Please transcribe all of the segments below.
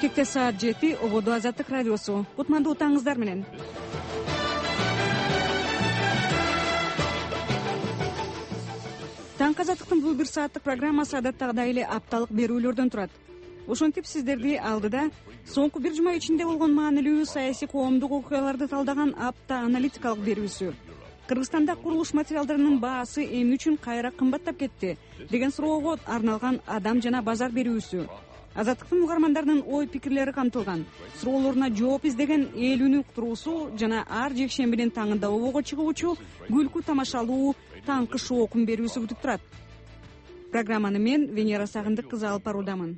Бишкекте саат 7, ободо Азаттык радиосу. Кутмандуу таңыңыздар менен. Таң Азаттыктын бул бир сааттык программасы адаттагыдай эле апталык берүүлөрдөн турат. Ошентип сиздерди алдыда соңку бир жума ичинде болгон маанилүү саясий коомдук окуяларды талдаган апта аналитикалык берүүсү, Кыргызстанда курулуш материалдарынын баасы эмне үчүн кайра кымбаттап кетти деген суроого арналган адам жана базар берүүсү, Азаттыктын угармандарынын ой пикирлери камтылган, суроолоруна жооп издеген эл үнү уктуруусу жана ар жекшембинин таңында обого чыгуучу күлкү тамашалуу таңкы шоокун берүүсү күтүп турат. Программаны мен Венера Сагындык кызы алып баруудамын.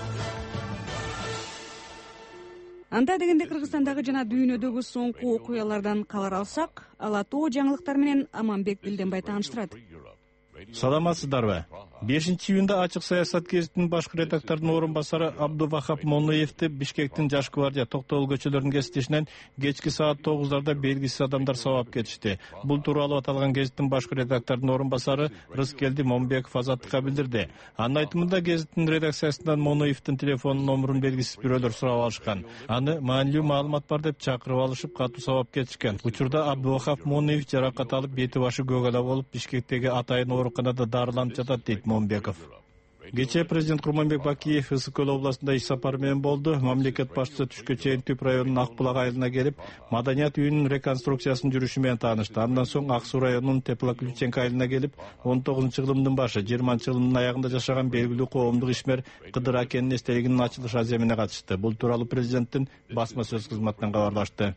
Анда дегенде Кыргызстандагы жана дүйнөдөгү соңку окуялардан кабар алсак, ала тоо жаңылыктар менен Аманбек Билденбай тааныштырат. Саламатсыздарбы? 5-июнда Ачык саясат гезитинин башкы редакторунун орун басары Абдувахап Монуевди Бишкектин Жаш гвардия Токтогул көчөлөрүнүн кесиптешинен кечки саат 9:00 белгисиз адамдар сабап кетишти. Бул тууралуу аталган гезиттин башкы редакторунун орун басары Рыскелди Момбеков Азаттыкка билдирди. Анын айтымында гезиттин редакциясынан Монуевдин телефон номерун белгисиз бирөөлөр сурап алышкан. Аны маанилүү маалымат бар деп чакырып алышып, катуу сабап кетишкен. Учурда Абдувахап Монуев жаракат алып, бети башы көгала болуп, Бишкектеги атайын ооруканада дарыланып жатат дейт Момбеков. Кечээ президент Курманбек Бакиев Ысык-Көл областында иш сапары менен болду. Мамлекет башчысы түшкө чейин Түп районунун Акбулак айылына келип, маданият үйүнүн реконструкциясынын жүрүшү менен таанышты. Андан соң Ак Суу районунун Теплоключенко айылына келип, 19-жылымдын башы, 20-жылымдын аягында жашаган белгилүү коомдук ишмер Кыдыр Акенин эстелигинин ачылыш аземине катышты. Бул тууралуу президенттин басма сөз кызматынан кабарлашты.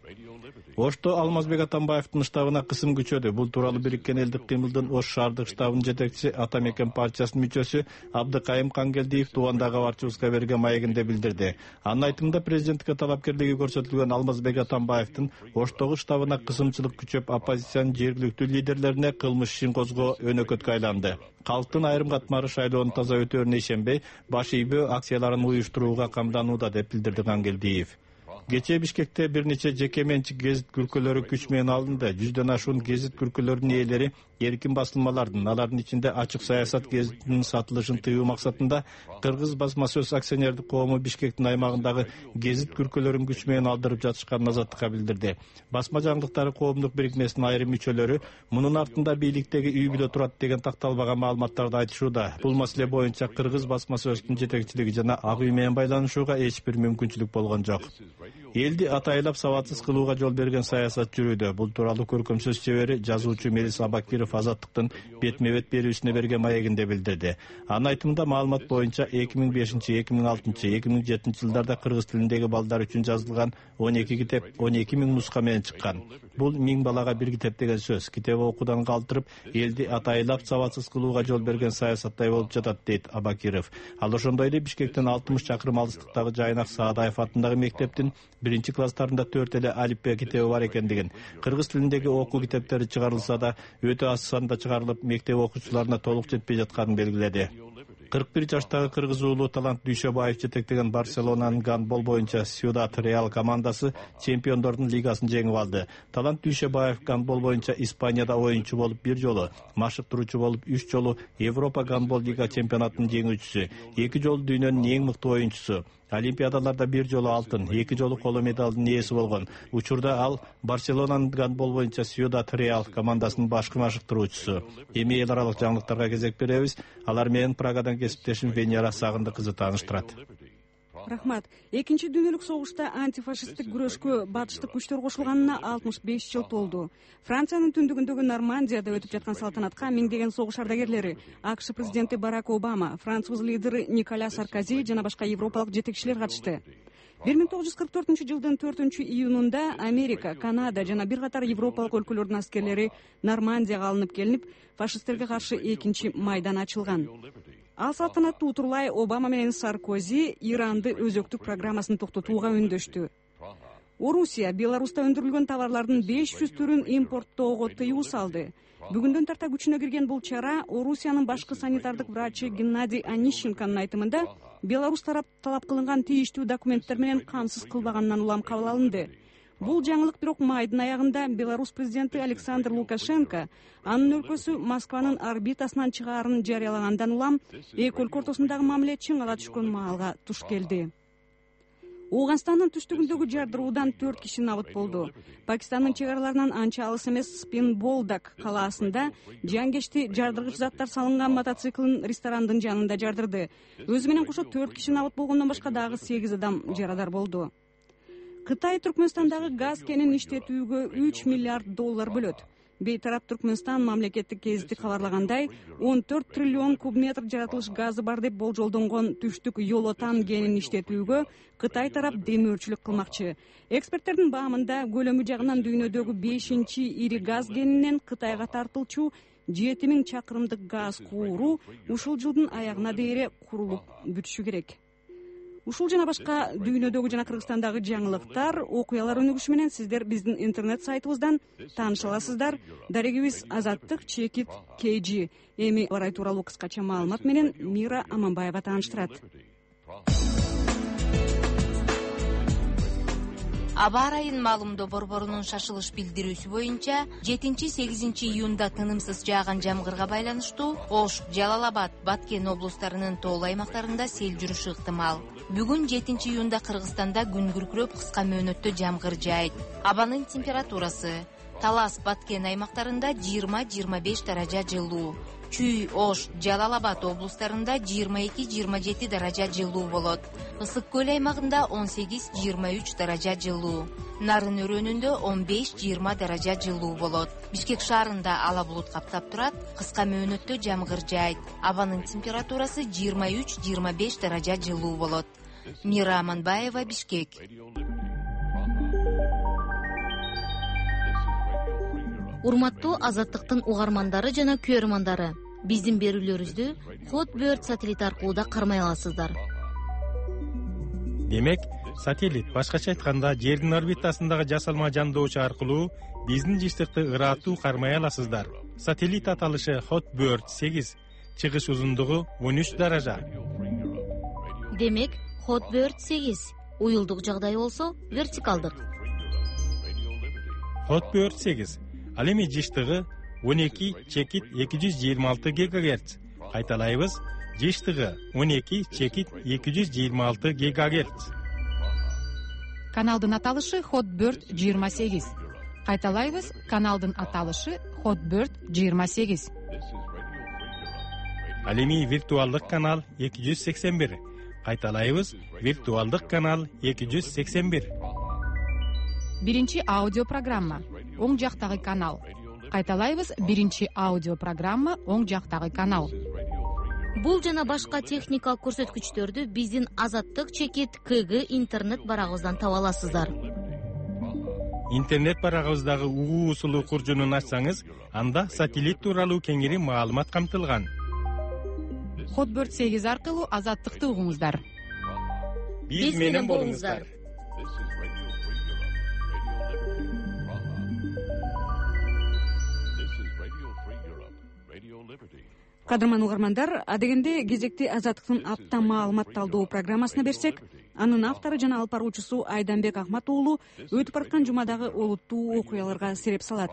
Ошто Алмазбек Атамбаевдин штабына кысым күчөдү. Бул тууралуу Бириккен элдик кыймылдын Ош шаардык штабынын жетекчиси, Атамекен партиясынын мүчөсү Абдыкайым Кангелдиев тубандагы кабарчыбызга берген маегинде билдирди. Анын айтымында президенттикке талапкерлиги көрсөтүлгөн Алмазбек Атамбаевдин Оштогу штабына кысымчылык күчөп, оппозициянын жергиликтүү лидерлерине кылмыш ишин козгоо өнөкөткө айланды. Калктын айрым катмары шайлоонун таза өтөөрүнө ишенбей, баш ийбөө акцияларын уюштурууга камданууда деп билдирди Кангелдиев. Кечээ Бишкекте бир нече жеке менчик гезит күркөлөрү күч менен алынды. 100дөн ашуун гезит күркөлөрүнүн ээлери эркин басылмалардын, алардын ичинде Ачык саясат гезитинин сатылышын тыюу максатында Кыргыз басма сөз акционердик коому Бишкектин аймагындагы гезит күркөлөрүн күч менен алдырып жатышканын Азаттыкка билдирди. Басма жаңылыктары коомдук бирикмесинин айрым мүчөлөрү мунун артында бийликтеги үй бүлө турат деген такталбаган маалыматтарды айтышууда. Бул маселе боюнча Кыргыз басма сөзүнүн жетекчилиги жана ак үй менен байланышууга эч бир мүмкүнчүлүк болгон жок. Элди атайлап сабатсыз кылууга жол берген саясат жүрүүдө. Бул тууралуу көркөм сөз чебери, жазуучу Мелис Абакиров Азаттыктын бетме-бет берүүсүнө берген маегинде билдирди. Анын айтымында маалымат боюнча 2005, 2006, 2007 жылдарда кыргыз тилиндеги балдар үчүн жазылган 12 китеп 12 000 нуска менен чыккан. Бул 1000 балага бир китеп деген сөз. Китеп окуудан калтырып, элди атайлап сабатсыз кылууга жол берген саясаттай болуп жатат, дейт Абакиров. Ал ошондой эле Бишкектен 60 чакырым алыстыктагы Жайнак Саадаев атындагы мектептин 1-класстарында 4 эле алифбе китеби бар экендигин, кыргыз тилиндеги окуу китептери чыгарылса да өтө аз санда чыгарылып, мектеп окуучуларына толук жетпей жатканын белгиледи. 41 жаштагы кыргыз уулу Талант Дүйшөбаев жетектеген Барселонанын гандбол боюнча Сьюдад Реал командасы чемпиондордун лигасын жеңип алды. Талант Дүйшөбаев гандбол боюнча Испанияда оюнчу болуп 1 жолу, машыктыруучу болуп 3 жолу Европа гандбол лига чемпионатынын жеңүүчүсү, 2 жолу дүйнөнүн эң мыкты оюнчусу. Олимпиадаларда 1 жолу алтын, 2 жолу коло медалдын ээси болгон. Учурда ал Барселонанын гандбол боюнча Сьюдад Реал командасынын башкы машыктыруучусу. Эми эл аралык жаңылыктарга кезек беребиз. Алар менен Прагадан кесиптешим Венера Сагындык кызы тааныштырат. Рахмат. Экинчи дүйнөлүк согушта антифашисттик күрөшкө батыштык күчтөр кошулганына 65 жыл толду. Франциянын түндүгүндөгү Нормандияда өтүп жаткан салтанатка миңдеген согуш ардагерлери, АКШ президенти Барак Обама, француз лидери Николя Саркози жана башка европалык жетекчилер катышты. 1944-жылдын 4-июнунда Америка, Канада жана бир катар европалык өлкөлөрдүн аскерлери Нормандияга алынып келинип, фашисттерге каршы экинчи майдан ачылган. Ал салтанаттуу утурлай Обама менен Саркози Иранды өзөктүк программасын токтотууга үндөштү. Орусия Беларуста өндүрүлгөн товарлардын 500 түрүн импорттоого тыюу салды. Бүгүндөн тарта күчүнө кирген бул чара Орусиянын башкы санитардык врачы Геннадий Онищенконун айтымында Беларусь талап кылынган тийиштүү документтер менен камсыз кылбаганынан улам кабыл алынды. Бул жаңылык бирок майдын аягында Беларусь президенти Александр Лукашенко анын өлкөсү Москванын орбитасынан чыгаарын жарыялагандан улам эки өлкө ортосундагы мамиле чыңала түшкөн маалга туш келди. Ооганстандын түштүгүндөгү жардыруудан 4 киши набыт болду. Пакистандын чек араларынан анча алыс эмес Спинболдак калаасында жан кечти жардыргыч заттар салынган мотоциклин ресторандын жанында жардырды. Өзү менен кошо 4 киши набыт болгондон башка дагы 8 адам жарадар болду. Кытай Түркмөнстандагы газ кенин иштетүүгө 3 миллиард доллар бөлөт. Бейтарап Түркмөнстан мамлекеттик гезити кабарлагандай, 14 триллион кубметр жаратылыш газы бар деп болжолдонгон түштүк Йолотан кенин иштетүүгө Кытай тарап демөөрчүлүк кылмакчы. Эксперттердин баамында көлөмү жагынан дүйнөдөгү 5-чи ири газ кенинен Кытайга тартылчу 7000 чакырымдык газ кууру ушул жылдын аягына дейре курулуп бүтүшү керек. Ушул жана башка дүйнөдөгү жана Кыргызстандагы жаңылыктар, окуялар өнүгүшү менен сиздер биздин интернет сайтыбыздан тааныша аласыздар. Дарегибиз Азаттык Чекит KG. Эми алар тууралуу кыскача маалымат менен Мира Аманбаева тааныштырат. Аба ырайын маалымдоо борборунун шашылыш билдирүүсү боюнча 7-8 июнда тынымсыз жааган жамгырга байланыштуу Ош, Жалал-Абад, Баткен облустарынын тоолуу аймактарында сел жүрүшү ыктымал. Бүгүн 7 июнда Кыргызстанда күн күркүрөп кыска мөөнөттө жамгыр жаайт. Абанын температурасы Талас, Баткен аймактарында 20-25 даража жылуу. Чүй, Ош, Жалал-Абад облустарында 22-27 даража жылуу болот. Ысык көл аймагында 18-23 даража жылуу. Нарын өрөөнүндө 15-20 даража жылуу болот. Бишкек шаарында ала булут каптап турат, кыска мөөнөттө жамгыр жаайт. Абанын температурасы 23-25 даража жылуу болот. Мира Аманбаева, Бишкек. Урматтуу Азаттыктын угармандары жана көрөрмандары, биздин берүүлөрүбүздү Hotbird сателлит аркылуу да кармай аласыздар. Демек, сателлит башкача айтканда жердин орбитасындагы жасалма жандоочу аркылуу биздин жыштыкты ыраттуу кармай аласыздар. Сателлит аталышы Hotbird 8, чыгыш узундугу 13 даража. Демек, Hotbird 8 уюлдук жагдай болсо вертикалдык. Hotbird 8 ал эми жыштыгы 12/226 ГГц. Кайталайбыз, жыштыгы 12/226 ГГц. Каналдын аталышы Hotbird 28. Кайталайбыз, каналдын аталышы Hotbird 28. Ал эми виртуалдык канал 281. Кайталайбыз, виртуалдык канал 281. Биринчи аудио программа оң жактагы канал. Кайталайбыз, биринчи аудио программа оң жактагы канал. Бул жана башка техникалык көрсөткүчтөрдү биздин Азаттык Чекит KG интернет барагыбыздан таба аласыздар. Интернет барагыбыздагы угуу усулу куржунун ачсаңыз, анда сателлит тууралуу кеңири маалымат камтылган. Hotbird 8 аркылуу Азаттыкты угуңуздар. Биз менен болуңуздар. Кадырман угармандар, адегенде кезекти Азаттыктын апта маалыматталдоо программасына берсек, анын автору жана алып баруучусу Айданбек Ахмат уулу өтүп бараткан жумадагы олуттуу окуяларга сереп салат.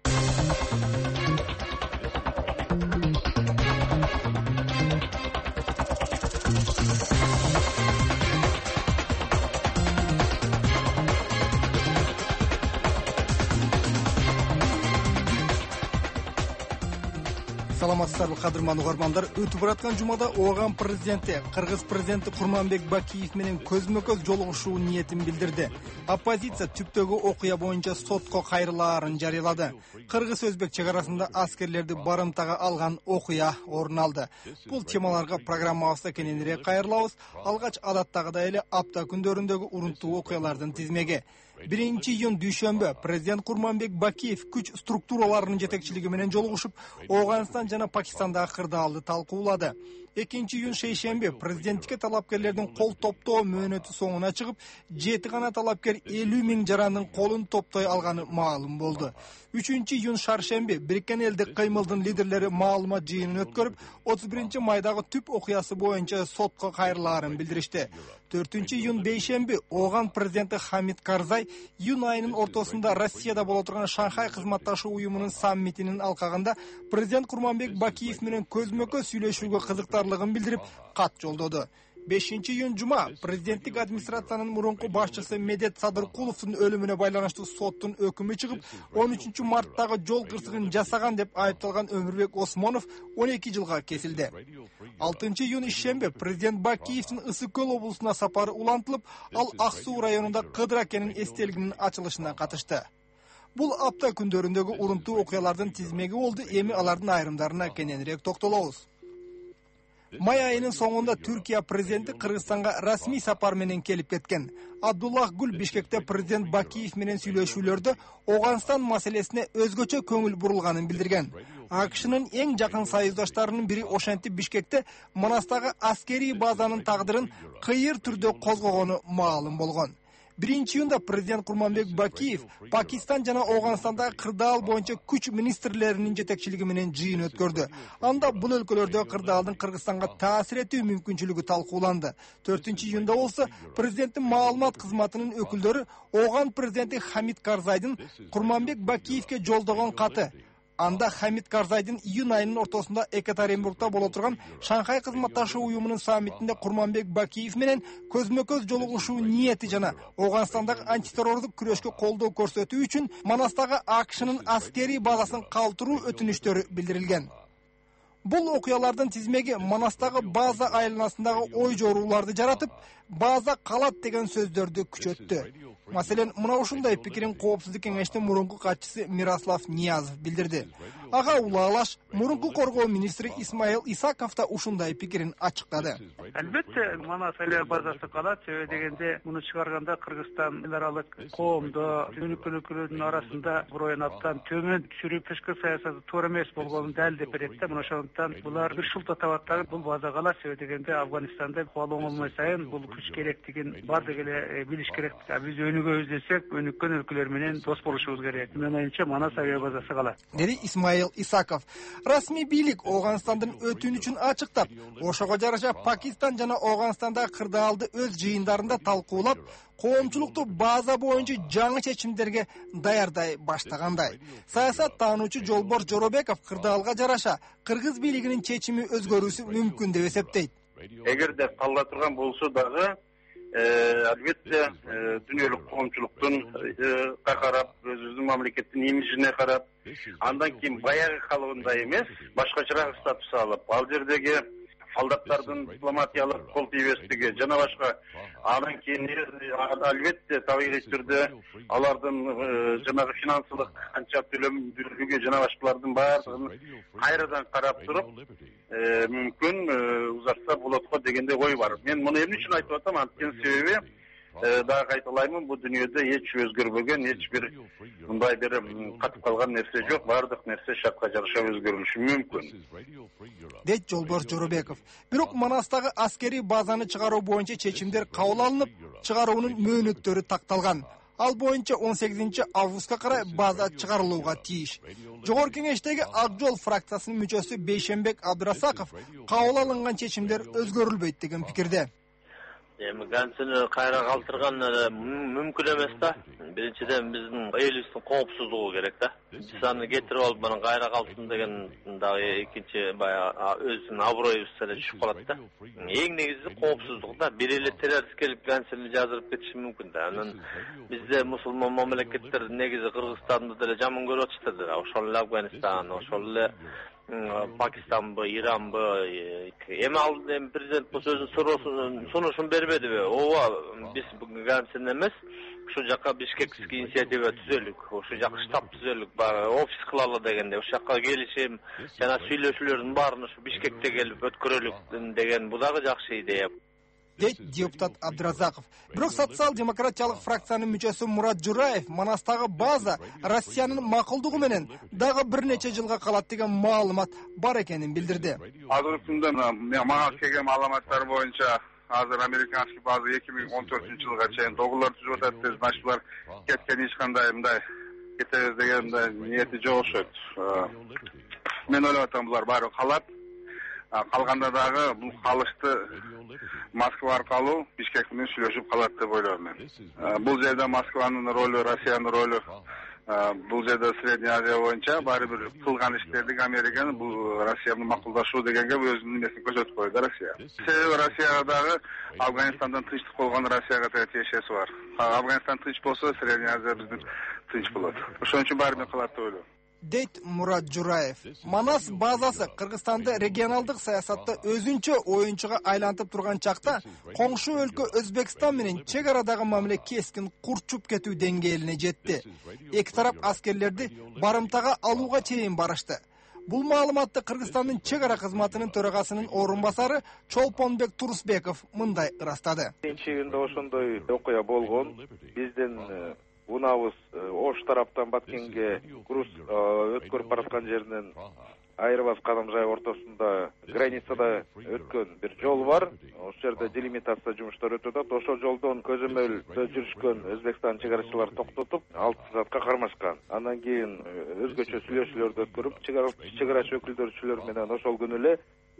Саламатсыздарбы кадырман угармандар, өтүп бараткан жумада Ооган президенти Кыргыз президенти Курманбек Бакиев менен көзмө-көз жолугушуу ниетин билдирди. Оппозиция түптөгү окуя боюнча сотко кайрылаарын жарыялады. Кыргыз-өзбек чек арасында аскерлерди барымтага алган окуя орун алды. Бул темаларга программабызда кененирээк кайрылабыз. Алгач адаттагыдай эле апта күндөрүндөгү урунттуу окуялардын тизмеги. 1 июнь дүйшөмбө президент Курманбек Бакиев күч структураларынын жетекчилиги менен жолугушуп, Ооганстан жана Пакистандагы кырдаалды талкуулады. 2 июнь шейшемби президенттикке талапкерлердин кол топтоо мөөнөтү соңуна чыгып, 7 гана талапкер 50 000 жарандын колун топтой алганы маалым болду. 3 июнь шаршемби Бириккен Элдик кыймылдын лидерлери маалымат жыйынын өткөрүп, 31 майдагы түп окуясы боюнча сотко кайрылаарын билдиришти. 4 июнь бейшемби Ооган президенти Хамид Карзай июнь айынын ортосунда Россияда боло турган Шанхай кызматташуу уюмунун саммитинин алкагында президент Курманбек Бакиев менен көзмө-көз сүйлөшүүгө кызыктарлыгын билдирип, кат жолдоду. 5-iyun жума президенттик администрациянын мурунку башчысы Медет Садыркуловдун өлүмүнө байланыштуу соттун өкүмү чыгып, 13 марттагы жол кырсыгын жасаган деп айыпталган Өмүрбек Осмонов 12 жылга кесилди. 6-iyun ишембе президент Бакиевдин Ысык Көл облусуна сапары улантылып, ал Ак Суу районунда Кыдыр акенин эстелигинин ачылышына катышты. Бул апта күндөрүндөгү урунтуу окуялардын тизмеги болду. Эми алардын айрымдарына кененирээк токтолобуз. Май айынын соңунда Түркия президенти Кыргызстанга расмий сапар менен келип кеткен. Абдуллах Гүл Бишкекте президент Бакиев менен сүйлөшүүлөрдө Оганстан маселесине өзгөчө көңүл бурулганын билдирген. АКШнын эң жакын союздаштарынын бири ошентип Бишкекте Манастагы аскерий базанын тагдырын кыйыр түрдө козгогону маалым болгон. 1-iyunda президент Курманбек Бакиев Пакистан жана Оганстандагы кырдаал боюнча күч министрлеринин жетекчилиги менен жыйын өткөрдү. Анда бул өлкөлөрдө кырдаалдын Кыргызстанга таасир этүү мүмкүнчүлүгү талкууланды. 4-iyunda болсо президенттин маалымат кызматынын өкүлдөрү Оган президенти Хамид Карзайдын Курманбек Бакиевке жолдогон каты. Анда Хамид Карзайдын июнь айынын ортосунда Екатеринбургда боло турган Шанхай кызматташуу уюмунун саммитинде Курманбек Бакиев менен көзмө-көз жолугушуу ниети жана Оганстандагы антитеррордук күрөшкө колдоо көрсөтүү үчүн Манастагы АКШнын аскерий базасын калтыруу өтүнүчтөрү билдирилген. Бул окуялардын тизмеги Манастагы база айланасындагы ой жорууларды жаратып, база калат деген сөздөрдү күчөттү. Маселен, мына ушундай пикирин Коопсуздук кеңештин мурунку катчысы Мирослав Ниязов билдирди. Ага улаалаш мурунку коргоо министри Исмаил Исаков да ушундай пикирин ачыктады. Албетте, Манас айлар базасы калат, себеби дегенде муну чыгарганда Кыргызстан эл аралык коомдо, өлкөлөрдүн арасында бир аптан төмөн түшүрүп тышкы саясаты туура эмес болгонун далилдеп берет да. Мына ошондуктан булар бир шулта табаттагы бул база калат, себеби дегенде Афганистанда кол оңолмой сайын бул күч керектигин бардык эле билиш керек. Биз өнүгө издесек, өнүккөн өлкөлөр менен дос болушубуз керек. Менин оюмча Манас авиа базасы калат. Деди Исмаил Исаков. Расмий бийлик Оганстандын өтүүнүчүн ачыктап, ошого жараша Пакистан жана Оганстандагы кырдаалды өз жыйындарында талкуулап, коомчулукту база боюнча жаңы чечимдерге даярдай баштагандай. Саясат таануучу Жолбор Жоробеков кырдаалга жараша кыргыз бийлигинин чечими өзгөрүүсү мүмкүн деп эсептейт. Эгерде калла турган болсо дагы албетте дүйнөлүк коомчулуктун карап, өзүбүздүн мамлекеттин имиджине карап, андан кийин баягы калыбындай эмес, башкачараак статус алып, ал жердеги солдаттардын дипломатиялык кол тийбестиги жана башка, андан кийин албетте табигый түрдө алардын жанагы финансылык канча төлөмдүүлүгү жана башкалардын баардыгын кайрадан карап туруп, мүмкүн узартса болот го дегенде ой бар. Мен муну эмне үчүн айтып атам? Анткени себеби дагы кайталаймын, бул дүйнөдө эч өзгөрбөгөн, эч бир мындай бир катып калган нерсе жок. Баардык нерсе шартка жараша өзгөрүлүшү мүмкүн. Дейт Жолбор Жоробеков. Бирок Манастагы аскерий базаны чыгаруу боюнча чечимдер кабыл алынып, чыгаруунун мөөнөттөрү такталган. Ал боюнча 18 августка карай база чыгарылууга тийиш. Жогорку кеңештеги Ак Жол фракциясынын мүчөсү Бейшенбек Абдырасаков кабыл алынган чечимдер өзгөрүлбөйт деген пикирде. Эми гансыны кайра калтырган мүмкүн эмес да. Биринчиден биздин элибиздин коопсуздугу керек да. Биз аны кетирип алып мына кайра калтсын деген дагы экинчи баягы өзүнүн аброюбуз эле түшүп калат да. Эң негизи коопсуздук да. Бир эле террорист келип гансыны жаздырып кетиши мүмкүн да. Анан бизде мусулман мамлекеттер негизи Кыргызстанды деле жаман көрүп атышты да. Ошол эле Афганистан, ошол эле Пакистанбы, Иранбы, эми ал президент бул сөзүн сунушун бербедиби? Ооба, биз гансен эмес, ушул жака Бишкекский инициатива түзөлүк, ушул жака штаб түзөлүк, офис кылалы дегенде, ушул жака келишим жана сүйлөшүүлөрдүн баарын ушу Бишкекте келип өткөрөлүк деген бул дагы жакшы идея. Дейт депутат Абдыразаков. Бирок социал-демократиялык фракциянын мүчөсү Мурат Жураев Манастагы база Россиянын макулдугу менен дагы бир нече жылга калат деген маалымат бар экенин билдирди. Азыркы күндө мага келген маалыматтар боюнча азыр американский база 2014-жылга чейин договор түзүп атат. Значит, булар кеткен эч кандай мындай кетебиз деген ниети жок окшойт. Мен ойлоп атам, булар баары калат. Калганда дагы бул калышты Москва аркылуу Бишкек менен сүйлөшүп калат деп ойлойм мен. Бул жерде Москванын ролу, Россиянын ролу Бул жерде Средний Азия боюнча баары бир кылган иштердик Американын бул Россияны макулдашуу дегенге өзүнүн эмесин көрсөтүп койду Россия. Себеби Россияга дагы Афганистандан тынчтык болгон Россияга да тиешеси бар. Афганистан тынч болсо Средний Азия биздин тынч болот. Ошон үчүн баары бир кылат деп ойлойм. Дейт Мурат Жураев. Манас базасы Кыргызстанды регионалдык саясатта өзүнчө оюнчуга айлантып турган чакта коңшу өлкө Өзбекстан менен чек арадагы мамиле кескин курчуп кетүү деңгээлине жетти. Эки тарап аскерлерди барымтага алууга чейин барышты. Бул маалыматты Кыргызстандын чек ара кызматынын төрагасынын орун басары Чолпонбек Турусбеков мындай ырастады. Биринчи күндө ошондой окуя болгон. Биздин унабыз Ош тараптан Баткенге груз өткөрүп бараткан жеринен Айырбас Кадамжай ортосунда границада өткөн бир жол бар. Ошол жерде делимитация жумуштары өтүп атат. Ошол жолдон көзөмөлдө жүрүшкөн Өзбекстан чек арачылары токтотуп, 6 саатка кармашкан. Андан кийин өзгөчө сүйлөшүүлөрдү өткөрүп, чек арачы өкүлдөрү менен ошол күнү эле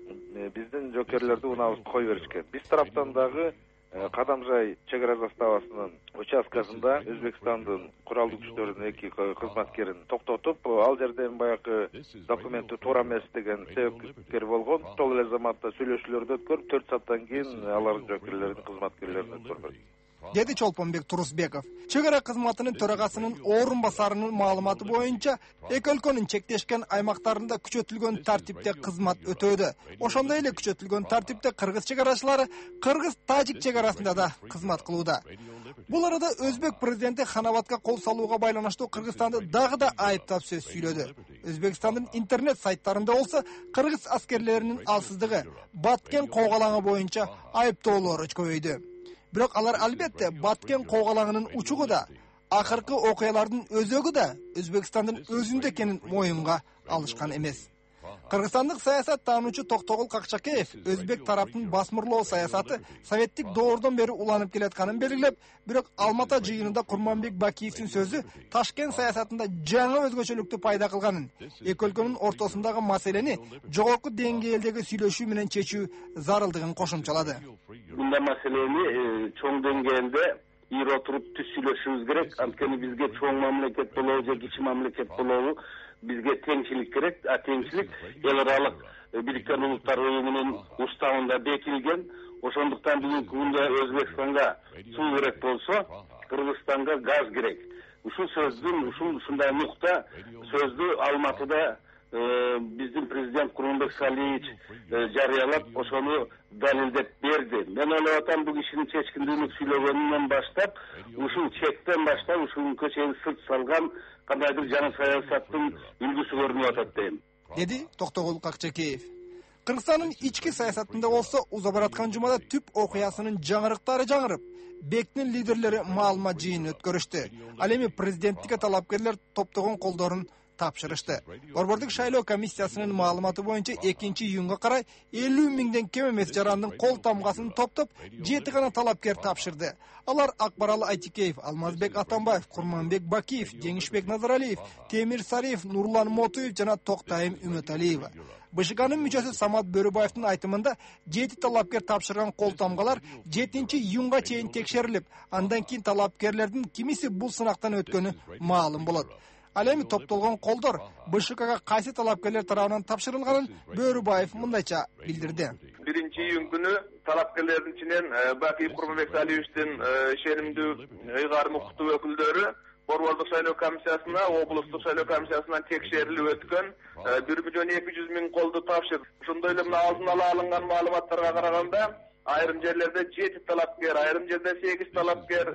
биздин жокерлерди унабызды кое беришкен. Биз тараптан дагы Кадамжай чек ара заставасынын участкасында Өзбекстандын куралдуу күчтөрүнүн 2 кызматкерин токтотуп, ал жерден баягы документи туура эмес деген себепкер болгон. Ошол эле заматта сүйлөшүүлөрдү өткөрүп, 4 сааттан кийин алардын жокерлеринин кызматкерлерин өткөргөн. Деди Чолпонбек Турусбеков. Чек ара кызматынын төрагасынын орун басарынын маалыматы боюнча, эки өлкөнүн чектешкен аймактарында күчөтүлгөн тартипте кызмат өтөдү. Ошондой эле күчөтүлгөн тартипте кыргыз чек арачылары кыргыз-тажик чек арасында да кызмат кылууда. Бул арада Өзбек президенти Ханабатка кол салууга байланыштуу Кыргызстанды дагы да айыптап сөз сүйлөдү. Өзбекстандын интернет сайттарында болсо кыргыз аскерлеринин алсыздыгы, Баткен коогалаңы боюнча айыптоолор көбөйдү. Бирок алар албетте Баткен коогалаңынын учугу да, акыркы окуялардын өзөгү да Өзбекстандын өзүндө экенин моюнга алышкан эмес. Кыргызстандык саясат таануучу Токтогул Какчакеев Өзбек тараптын басмырлоо саясаты советтик доордон бери уланып келатканын белгилеп, бирок Алмата жыйынында Курманбек Бакиевдин сөзү Ташкент саясатында жаңы өзгөчөлүктү пайда кылганын, эки өлкөнүн ортосундагы маселени жогорку деңгээлдеги сүйлөшүү менен чечүү зарылдыгын кошумчалады. Мындай маселени чоң деңгээлде ийип отуруп түз сүйлөшүбүз керек. Анткени бизге чоң мамлекет болобу же кичи мамлекет болобу, бизге теңчилик керек. Теңчилик эл аралык Бириккен Улуттар Уюмунун уставында бекилген. Ошондуктан бүгүнкү күндө Өзбекстанга суу керек болсо, Кыргызстанга газ керек. Ушул ушундай нукта сөздү Алматыда биздин президент Курманбек Салиевич жарыялап, ошону далилдеп берди. Мен ойлоп атам, бул кишинин чечкиндүүлүк сүйлөгөнүнөн баштап, ушул чектен баштап, ушунга чейин сырт салган кандайдыр жаңы саясаттын үлгүсү көрүнүп атат дейм. Деди Токтогул Какчакеев. Кыргызстандын ички саясатында болсо, уза бараткан жумада түп окуясынын жаңырыктары жаңырып, бектин лидерлери маалымат жыйын өткөрүштү. Ал эми президенттикке талапкерлер топтогон колдорун тапшырышты. Борбордук шайлоо комиссиясынын маалыматы боюнча 2-июнга карай 50 миңден кем эмес жарандын кол тамгасын топтоп, 7 гана талапкер тапшырды. Алар Акбаралы Айтикеев, Алмазбек Атамбаев, Курманбек Бакиев, Жеңишбек Назаралиев, Темир Сариев, Нурлан Мотуев жана Токтайым Үмөталиева. БШКнын мүчөсү Самат Бөрүбаевдин айтымында 7 талапкер тапшырган кол тамгалар 7-июнга чейин текшерилип, андан кийин талапкерлердин кимиси бул сынактан өткөнү маалым болот. Ал эми топтолгон колдор БШКга кайсы талапкерлер тарабынан тапшырылганын Бөрүбаев мындайча билдирди. 1-июнь күнү талапкерлердин ичинен Бакиев Курманбек Салиевичтин ишенимдүү ыйгарым укуктуу өкүлдөрү Борбордук шайлоо комиссиясына, облустук шайлоо комиссиясынан текшерилип өткөн 1.200.000 колду тапшырды. Ошондой эле мына алдын ала алынган маалыматтарга караганда, айрым жерлерде 7 талапкер, айрым жерде 8 талапкер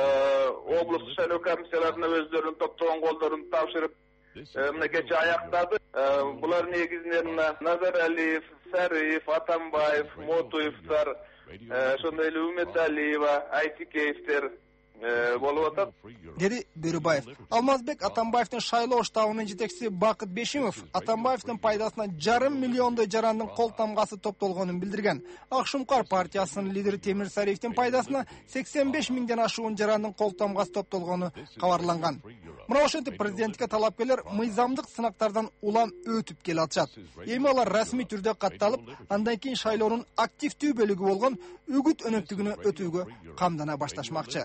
облустук шайлоо комиссияларына өздөрүнүн топтогон колдорун тапшырып, мына кече аяктады. Булар негизинен Назаралиев, Сариев, Атамбаев, Мотуевтар, ошондой эле Үмөталиева, Айтикеевтер болуп атат. Деди Бөрүбаев. Алмазбек Атамбаевдин шайлоо штабынын жетекчиси Бакыт Бешимов Атамбаевдин пайдасына 5,5 миллиондой жарандын кол тамгасы топтолгонун билдирген. Акшумкар партиясынын лидери Темир Сариевдин пайдасына 85 миңден ашуун жарандын кол тамгасы топтолгону кабарланган. Мына ошентип президенттикке талапкерлер мыйзамдык сынактардан улам өтүп келе атышат. Эми алар расмий түрдө катталып, андан кийин шайлоонун активдүү бөлүгү болгон үгүт өнөктүгүнө өтүүгө камдана башташмакчы.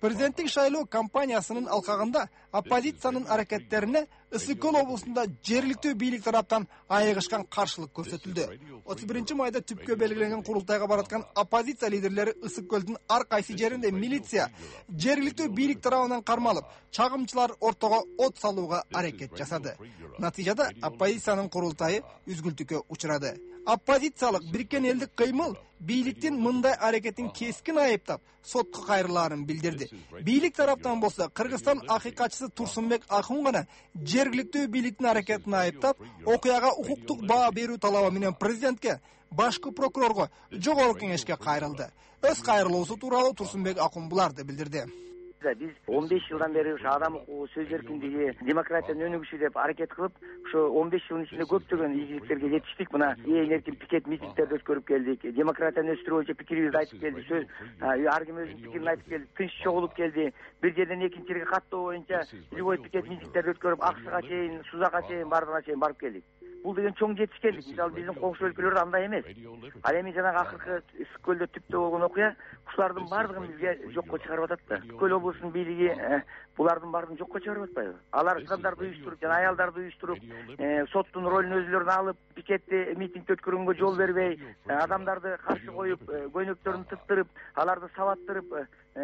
Президенттик шайлоо кампаниясынын алкагында оппозициянын аракеттерине Ысык Көл облусунда жергиликтүү бийлик тараптан айыгышкан каршылык көрсөтүлдү. 31 майда түпкө белгиленген курултайга бараткан оппозиция лидерлери Ысык Көлдүн ар кайсы жеринде милиция жергиликтүү бийлик тарабынан кармалып, чагымчылар ортого от салууга аракет жасады. Натыйжада оппозициянын курултайы үзгүлтүккө учурады. Оппозициялык Бириккен элдик кыймыл бийликтин мындай аракетин кескин айыптап, сотко кайрылаарын билдирди. Бийлик тараптан болсо Кыргызстан акыйкатчысы Турсунбек Акун гана жергиликтүү бийликтин аракетин айыптап, окуяга укуктук баа берүү талабы менен президентке, башкы прокурорго, жогорку кеңешке кайрылды. Өз кайрылуусу тууралуу Турсунбек Акун буларды билдирди. Биз 15 жылдан бери адам укугу, сөз эркиндиги, демократиянын өнүгүшү деп аракет кылып, ошо 15 жылдын ичинде көптөгөн ийгиликтерге жетиштик. Мына эң эркин пикет митингдерди өткөрүп келдик. Демократияны өстүрүү боюнча пикирибизди айтып келдик. Сөз ар ким өзүнүн пикирин айтып келди. Тынч чогулуп келди. Бир жерден экинчи жерге каттоо боюнча любой пикет митингдерди өткөрүп, Аксыга чейин, Сузакка чейин, бардыгына чейин барып келдик. Бул деген чоң жетишкендик. Мисалы биздин коңшу өлкөлөрдө андай эмес. Ал эми жанагы акыркы Ысык Көлдө түптө болгон окуя ушулардын бардыгын бизге жокко чыгарып атат да. Көл облусунун бийлиги булардын баарын жокко чыгарып атпайбы? Алар кыздарды уюштуруп, жана аялдарды уюштуруп, соттун ролун өзүлөрүнө алып, пикетти, митинг өткөргөнгө жол бербей, адамдарды каршы коюп, көйнөктөрүн тыттырып, аларды сабаттырып,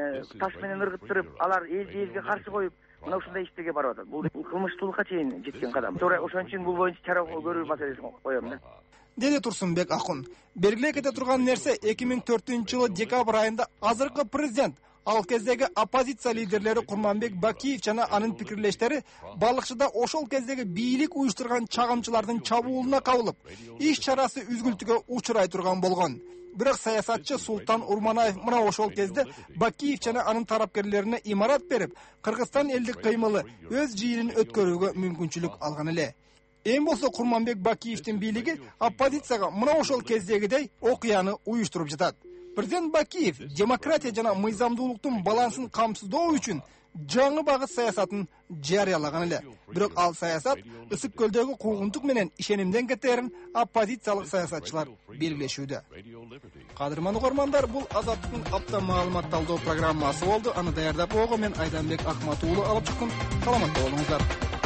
таш менен ыргыттырып, алар элди элге каршы коюп, мына ушундай иштерге барып атат. Бул кылмыштуулукка чейин жеткен кадам. Туура ошон үчүн бул боюнча чара көрүү маселесин коем да. Деди Турсунбек Акун. Белгилей кете турган нерсе 2004-жылы декабрь айында азыркы президент, ал кездеги оппозиция лидерлери Курманбек Бакиев жана анын пикирлештери Балыкчыда ошол кездеги бийлик уюштурган чагымчылардын чабуулуна кабылып, иш чарасы үзгүлтүккө учурай турган болгон. Бирок саясатчы Султан Урманаев мына ошол кезде Бакиев жана анын тарапкерлерине имарат берип, Кыргызстан элдик кыймылы өз жыйынын өткөрүүгө мүмкүнчүлүк алган эле. Эң болсо Курманбек Бакиевдин бийлиги оппозицияга мына ошол кездегидей окуяны уюштуруп жатат. Президент Бакиев демократия жана мыйзамдуулуктун балансын камсыздоо үчүн жаңы багыт саясатын жарыялаган эле. Бирок ал саясат Ысык Көлдөгү куугунтук менен ишенимден кетерин оппозициялык саясатчылар белгилешүүдө. Кадырман угармандар, бул Азаттыктын апта маалымат талдоо программасы болду. Аны даярдап ого мен Айданбек Акмат уулу алып чыктым. Саламатта болуңуздар.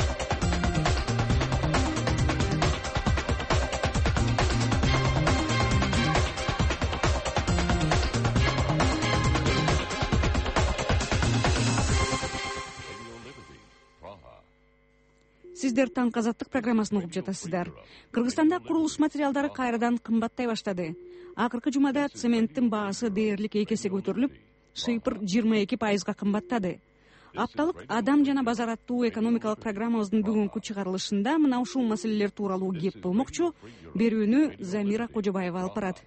Сиздер Таңкы Азаттык программасын угуп жатасыздар. Кыргызстанда курулуш материалдары кайрадан кымбаттай баштады. Акыркы жумада цементтин баасы дээрлик 2 эсе көтөрүлүп, шыйпыр 22% кымбаттады. Апталык адам жана базар аттуу экономикалык программабыздын бүгүнкү чыгарылышында мына ушул маселелер тууралуу кеп болмокчу. Берүүнү Замира Кожобаева алып барат.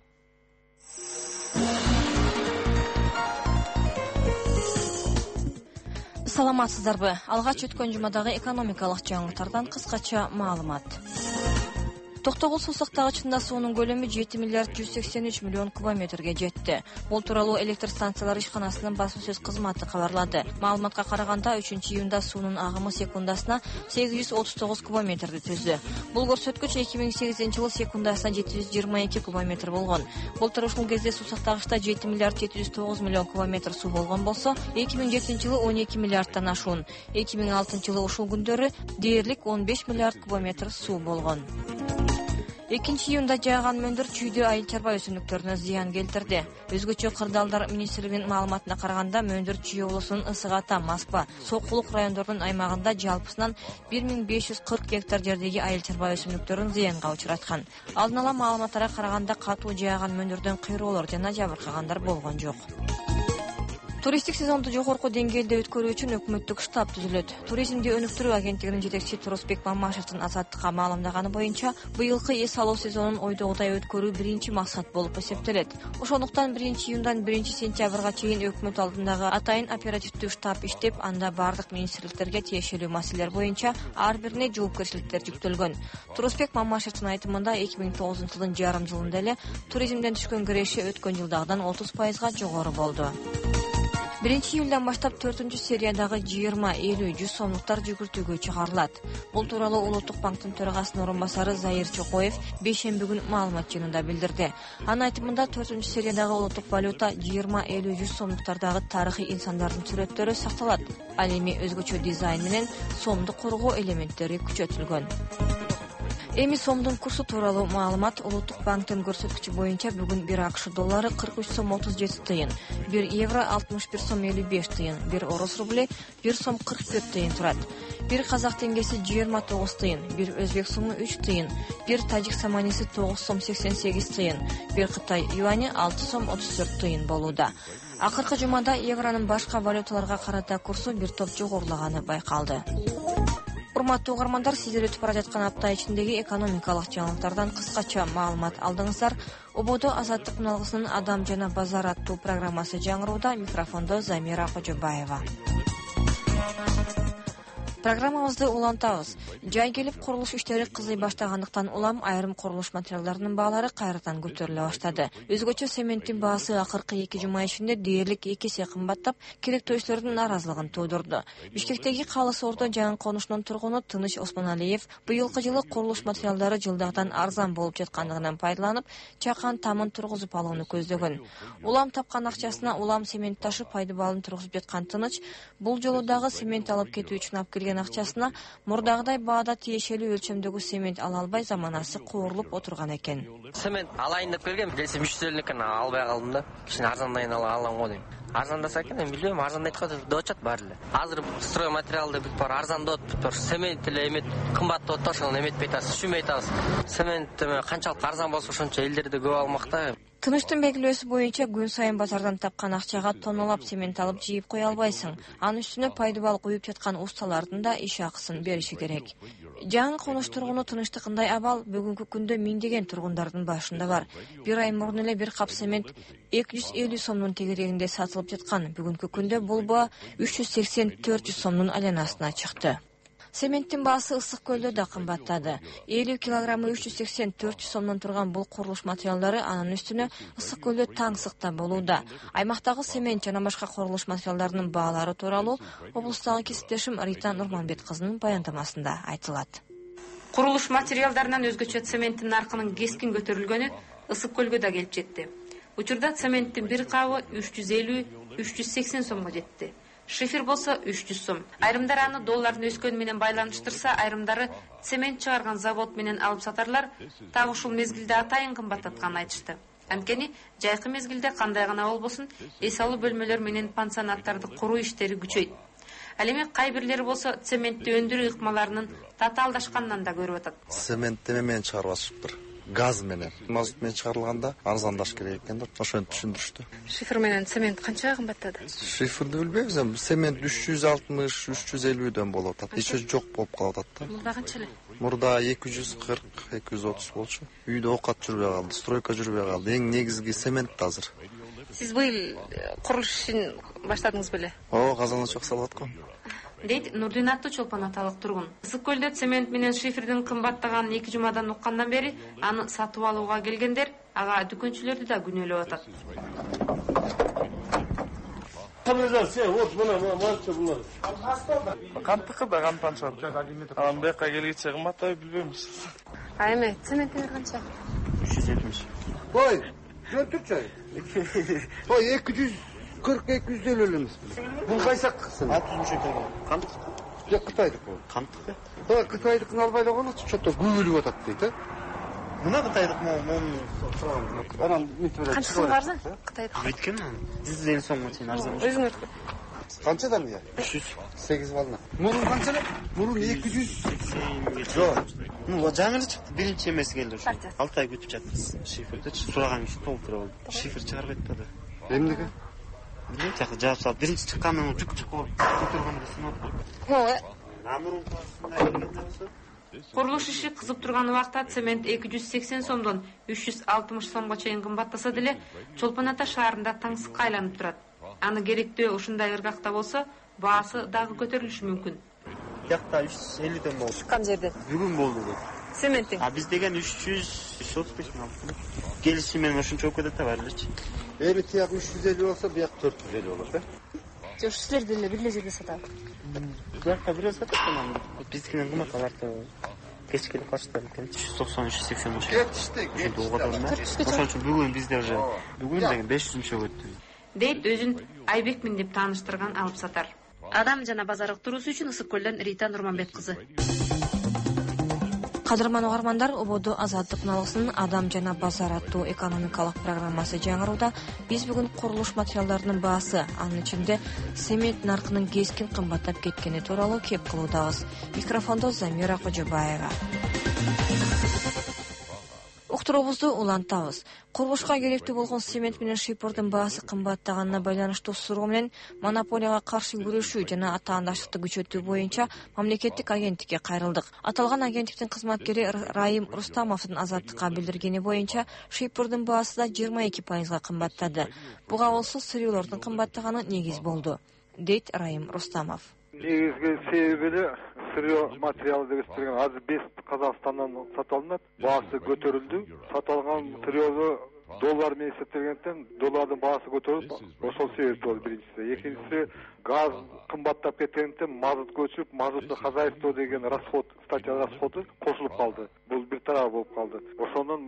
Саламатсыздарбы? Алгач өткөн жумадагы экономикалык жаңылыктардан кыскача маалымат. Токтогул суу сактагычында суунун көлөмү 7 миллиард 183 миллион кубометрге жетти. Бул тууралуу электр станциялары ишканасынын басуу-сөз кызматы кабарлады. Маалыматка караганда 3-июнда суунун агымы секундасына 839 кубометрди түздү. Бул көрсөткүч 2008-жылы секундасына 722 кубометр болгон. Былтыр ушул кезде суу сактагычта 7 миллиард 709 миллион кубометр суу болгон болсо, 2007-жылы 12 миллиардтан ашуун. 2006-жылы ушул күндөрү дээрлик 15 миллиард кубометр суу болгон. 2-июнда жааган мөндүр чүйдө айыл чарба өсүмдүктөрүнө зыян келтирди. Өзгөчө Кырдаалдар министрлигинин маалыматына караганда мөндүр чүй облусунун Ысык Ата, Маспа, Сокулук райондордун аймагында жалпысынан 1540 гектар жердеги айыл чарба өсүмдүктөрүн зыянга учураткан. Алдын ала маалыматтарга караганда катуу жааган мөндүрдөн кыйроолор жана жабыркагандар болгон жок. Туристик сезонду жогорку деңгээлде өткөрүү үчүн өкмөттүк штаб түзүлөт. Туризмди өнүктүрүү агенттигинин жетекчиси Турусбек Мамашевдин Азаттыкка маалымдаганы боюнча, быйылкы эс алуу сезонун ойдогудай өткөрүү биринчи максат болуп эсептелет. Ошондуктан 1-июндан 1-сентябрга чейин өкмөт алдындагы атайын оперативдүү штаб иштеп, анда бардык министрликтерге тиешелүү маселелер боюнча ар бирине жоопкерчиликтер жүктөлгөн. Турусбек Мамашевдин айтымында 2009-жылдын жарым жылында эле туризмден түшкөн киреши өткөн жылдагыдан 30%га жогору болду. 1-июлдан баштап 4-сериядагы 20-50-100 сомдуктар жүгүртүүгө чыгарылат. Бул тууралуу Улуттук банктын төрагасынын орун басары Заир Чокоев бейшемби күнү маалымат жыйынында билдирди. Анын айтымында 4-сериядагы улуттук валюта 20-50-100 сомдуктардагы тарыхый инсандардын сүрөттөрү сакталат. Ал эми өзгөчө дизайн менен сомду коргоо элементтери күчөтүлгөн. Эми сомдун курсу тууралуу маалымат Улуттук банктын көрсөткүчү боюнча бүгүн 1 АКШ доллары 43 сом 37 тыйын, 1 евро 61 сом 55 тыйын, 1 орус рубли 1 сом 44 тыйын турат. 1 казак теңгеси 29 тыйын, 1 өзбек суму 3 тыйын, 1 тажик саманиси 9 сом 88 тыйын, 1 Кытай юани 6 сом 34 тыйын болууда. Акыркы жумада евронун башка валюталарга карата курсу бир топ жогорулаганы байкалды. Урматтуу угармандар, сиздер өтүп бара жаткан апта ичиндеги экономикалык жаңылыктардан кыскача маалымат алдыңыздар. Ободо Азаттык муналгысынын Адам жана базар аттуу программасы жаңырууда. Микрофондо Замира Кожобаева. Программабызды улантабыз. Жай келип курулуш иштери кызый баштагандыктан улам айрым курулуш материалдарынын баалары кайрадан көтөрүлө баштады. Өзгөчө цементтин баасы акыркы 2 жума ичинде дээрлик 2 эсе кымбаттап, керектөөчүлөрдүн нааразылыгын туудурду. Бишкектеги Калыс Ордо жаңы конушунун тургуну Тыныч Осмоналиев быйылкы жылы курулуш материалдары жылдагыдан арзан болуп жаткандыгынан пайдаланып, чакан тамын тургузуп алууну көздөгөн. Улам тапкан акчасына улам цемент ташып пайдабалын тургузуп жаткан Тыныч бул жолу дагы цемент алып кетүү үчүн алып келген акчасына мурдагыдай баада тиешелүү өлчөмдөгү цемент ала албай заманасы куурулуп отурган экен. Цемент алайын деп келгем, келсем 350 экен, албай калдым да. Кичине арзандайын алам го дейм. Арзандаса экен, мен билбейм, арзандайт го деп очат баары эле. Азыр строй материалды бүт бар арзандап бүт цемент эле эмет кымбаттап атат, ошону эметпей атабыз, түшүнбөй атабыз. Цемент канчалык арзан болсо ошончо элдерде көп алмакта. Тыныштын белгилөөсү боюнча күн сайын базардан тапкан акчага тонналап цемент алып жийип кое албайсың. Анын үстүнө пайдабал куюп жаткан усталардын да иш акысын бериши керек. Жаңы конуш тургуну Тынычтыкындай абал бүгүнкү күндө миңдеген тургундардын башында бар. Бир ай мурун эле бир кап цемент 250 сомдун тегерегинде сатылып жаткан. Бүгүнкү күндө бул баа 380-400 сомдун айланасына чыкты. Цементтин баасы Ысык көлдө да кымбаттады. 50 килограммы 380-400 сомдон турган бул курулуш материалдары анын үстүнө Ысык көлдө таңсыкта болууда. Аймактагы цемент жана башка курулуш материалдарынын баалары тууралуу облустагы кесиптешим Рита Нурманбет кызынын баяндамасында айтылат. Курулуш материалдарынан өзгөчө цементтин наркынын кескин көтөрүлгөнү Ысык көлгө да келип жетти. Учурда цементтин бир кабы 350-380 сомго жетти. Шифер болсо 300 сом. Айрымдар аны доллардын өскөнү менен байланыштырса, айрымдары цемент чыгарган завод менен алып сатарлар так ушул мезгилде атайын кымбаттатканын айтышты. Анткени жайкы мезгилде кандай гана болбосун, эс алуу бөлмөлөр менен пансионаттарды куруу иштери күчөйт. Ал эми кай бирлери болсо цементти өндүрүү ыкмаларынын татаалдашканынан да көрүп атат. Цементти менен чыгарып атышыптыр. Газ менен, мазут менен чыгарылганда арзандаш керек экен деп ошону түшүндүрүштү. Шифер менен цемент канчага кымбаттады? Шиферди билбейбиз, цемент 360-350дөн болуп атат. Эч жок болуп калып атат да. Мурда канча эле? Мурда 240-230 болчу. Үйдө окат жүрбөй калды, стройка жүрбөй калды. Эң негизги цемент азыр. Сиз быйыл курулуш ишин баштадыңыз беле? Казаначок салып аткам. Дейт Нурдин аттуу чолпон аталык тургун. Ысык көлдө цемент менен шифердин кымбаттаганын 2 жумадан уккандан бери аны сатып алууга келгендер ага дүкөнчүлөрдү да күнөөлөп атат. Кантыкы да кантанча. Анан бияка келгиче кымбаттай билбеймиз. Эми цементтер канча? 370. Ой, жөнтүрчү. Ой, 240-250 элемиз. Бул кайсаксың? 63 экен. Кантык? Жок, Кытайдык бул. Кантык? Ой, Кытайдыкын албай койгон, чотто көбөлүп атат дейт, э? Мына Кытайдык анан митип канча сомго арзан? Кытайдык. Өйткөн 150 сомго чейин арзан. Өзүңөр канчадан я? 308 бална. Мурун канча эле? Мурун 280. Жок. Жаңы эле чыкты, биринчи эмес келди ошо. 6 ай күтүп жатырбыз. Шиферди сураган киши толтура болду. Шифер чыгарып айтпады. Эмнеге? Билбейм, жакы жаап салып, биринчи чыкканын жүк болуп көтөргөндө сынып. Курулуш иши кызып турган убакта цемент 280 сомдон 360 сомго чейин кымбаттаса деле, Чолпон Ата шаарында таңсыкка айланып турат. Аны керектөө ушундай ыргакта болсо, баасы дагы көтөрүлүшү мүмкүн. Жакта 350ден болду. Чыккан жерде. Бүгүн болду дейт. Цементтин. Биз деген 335 алып. Келиши менен ошончо болуп кетет да баары элечи. Эми тияк 350 болсо, бияк 450 болот, э? же силер деле бир эле жерде сатабы? Бияқта бир эле сатат анан биздикинен кымбат аларда. Кеч келип калышты экен. 190-180 болчу. Ошентип угадым. Ошон үчүн бүгүн бизде уже бүгүн деген 500 өттү. Дейт өзүн Айбекмин деп тааныштырган алып сатар. Адам жана базар уктуруусу үчүн Ысык көлдөн Рита Нурманбет кызы. Кадырман угармандар, ободо Азаттык налыгынын Адам жана базар аттуу экономикалык программасы жаңырууда биз бүгүн курулуш материалдарынын баасы, анын ичинде цемент наркынын кескин кымбаттап кеткени тууралуу кеп кылуудабыз. Микрофондо Замира Кожобаева. Уктуруубузду улантабыз. Курулушка керектүү болгон цемент менен шипордун баасы кымбаттаганына байланыштуу суроо менен монополияга каршы күрөшүү жана атаандаштыкты күчөтүү боюнча мамлекеттик агенттикке кайрылдык. Аталган агенттиктин кызматкери Раим Рустамовдун Азаттыкка билдиргени боюнча шипордун баасы да 22%га кымбаттады. Буга болсо сырьёолордун кымбаттаганы негиз болду, дейт Раим Рустамов. Негизги себеби сырьё материалы деп эсептелген азбест Казакстандан сатып алынат. Баасы көтөрүлдү. Сатып алган сырьёну доллар менен эсептелгенден доллардын баасы көтөрүлүп, ошол себеп болду биринчиси. Экинчиси газ кымбаттап кеткенден мазут көчүп, мазутту хозяйство деген расход, статья расходу кошулуп калды. Бул бир тарап болуп калды. Ошондон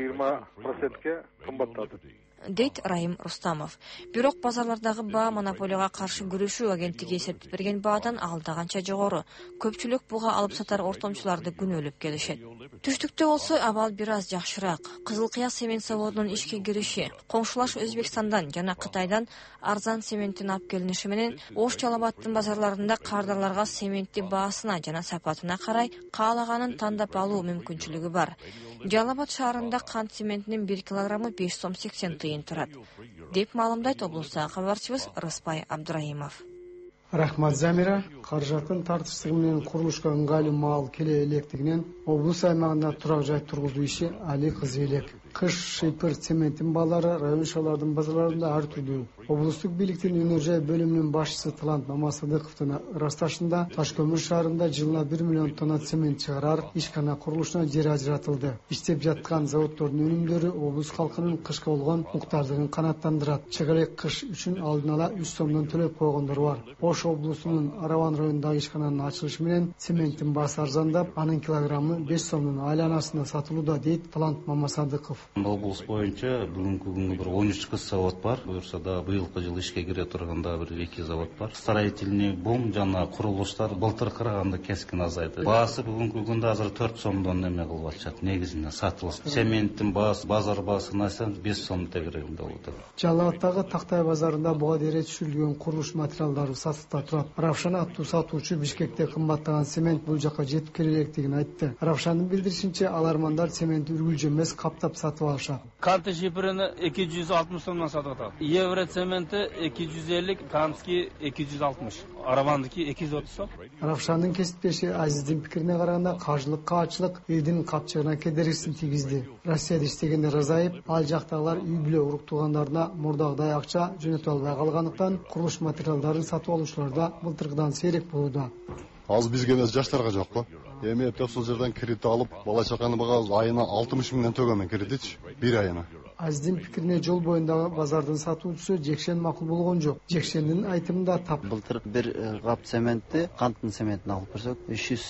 20%ке кымбаттады, дейт Раим Рустамов. Бирок базарлардагы баа монополияга каршы күрөшүү агенттиги эсептеп берген баадан алдаганча жогору. Көпчүлүк буга алып сатар ортомчуларды күнөөлөп келишет. Түштүктө болсо абал бир аз жакшыраак. Кызыл Кыя цемент заводунун ишке кириши, коңшулаш Өзбекстандан жана Кытайдан арзан цементтин алып келиниши менен Ош Жалал-Абадтын базарларында кардарларга цементти баасына жана сапатына карай каалаганын тандап алуу мүмкүнчүлүгү бар. Жалал-Абад шаарында кант цементинин 1 килограммы 5 сом 80 тыйын турат, деп маалымдайт облустагы кабарчыбыз Рыспай Абдраимов. Рахмат Замира. Каражаттын тартыштыгы менен курулушка ыңгайлуу маал келе электигинен облус аймагында турак жай тургузуу иши али кызуу элек. Кыш шипер цементтин баалары район шаарлардын базарларында ар түрдүү. Облустук бийликтин өнөр жай бөлүмүнүн башчысы Талант Мамасыдыковдун ырасташында Ташкөмүр шаарында жылына 1 миллион тонна цемент чыгарар ишкана курулушуна жер ажыратылды. Иштеп жаткан заводдордун өнүмдөрү облус халкынын кышка болгон муктаждыгын канааттандырат. Чыгарек кыш үчүн алдын ала 3 сомдон төлөп койгондор бар. Ош облусунун Араван районундагы ишкананын ачылышы менен цементтин баасы арзандап, анын килограммы 5 сомдун айланасында сатылууда, дейт Талант Мамасыдыков. Облус боюнча бүгүнкү күнгө бир 13 кыз завод бар. Буюрса да быйылкы жылы ишке кире турганда бир 2 завод бар. Строительный бум жана курулуштар былтыр караганда кескин азайды. Баасы бүгүнкү күндө азыр 4 сомдон неме кылып атышат. Негизинде сатылыш. Цементтин баасы, базар баасын айтсам 5 сом тегерегинде болот. Жалал-Абадтагы Тактай базарында буга дейин түшүрүлгөн курулуш материалдары сатылып турат. Равшан аттуу сатуучу Бишкекте кымбаттаган цемент бул жака жетип келе электигин айтты. Равшандын билдиришинче, алармандар цементти үргүлжө эмес каптап сатып алышат. Канты шипирини 260 сомдон сатып атат. Евро цементи 250, кантский 260, аравандыки 230 сом. Равшандын кесиптеши Азиздин пикирине караганда каржылык каачылык элдин капчыгына кедергисин тийгизди. Россияда иштегенде Разаев ал жактагылар үй бүлө урук туугандарына мурдагыдай акча жөнөтө албай калгандыктан курулуш материалдарын сатып алуучуларда былтыркыдан сейрек болууда. Аз бизге эмес жаштарга жок го. Эми ошол жерден кредит алып, бала чаканы айына 60 миңден төлөмөм кредитчи, бир айына. Азиздин пикирине жол боюндагы базардын сатуучусу Жекшен макул болгон жок. Жекшендин айтымында тап. Былтыр бир кап цементти, канттын цементин алып көрсөк,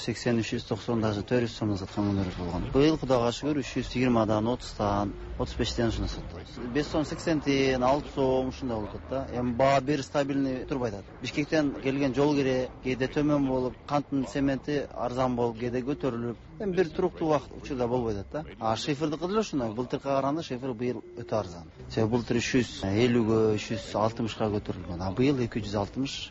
380-390 даже 400 сомдон саткан күндөр болгон. Быйыл Кудайга шүгүр 320дан, 30тан, 35тен ушундай саттык. 5 сом 80 тиен, 6 сом ушундай болуп атат да. Эми баа бир стабильный турбай атат. Бишкектен келген жол кире кээде төмөн болуп, канттын цементи арзан болуп, кээде көтөрүлүп, эми бир туруктуу убакыт учурда болбой атат да. Шифердики деле ушундай. Былтыркыга караганда шифер быйыл өтө арзан. Себеби былтыр 350га, 360га көтөрүлгөн. Быйыл 260,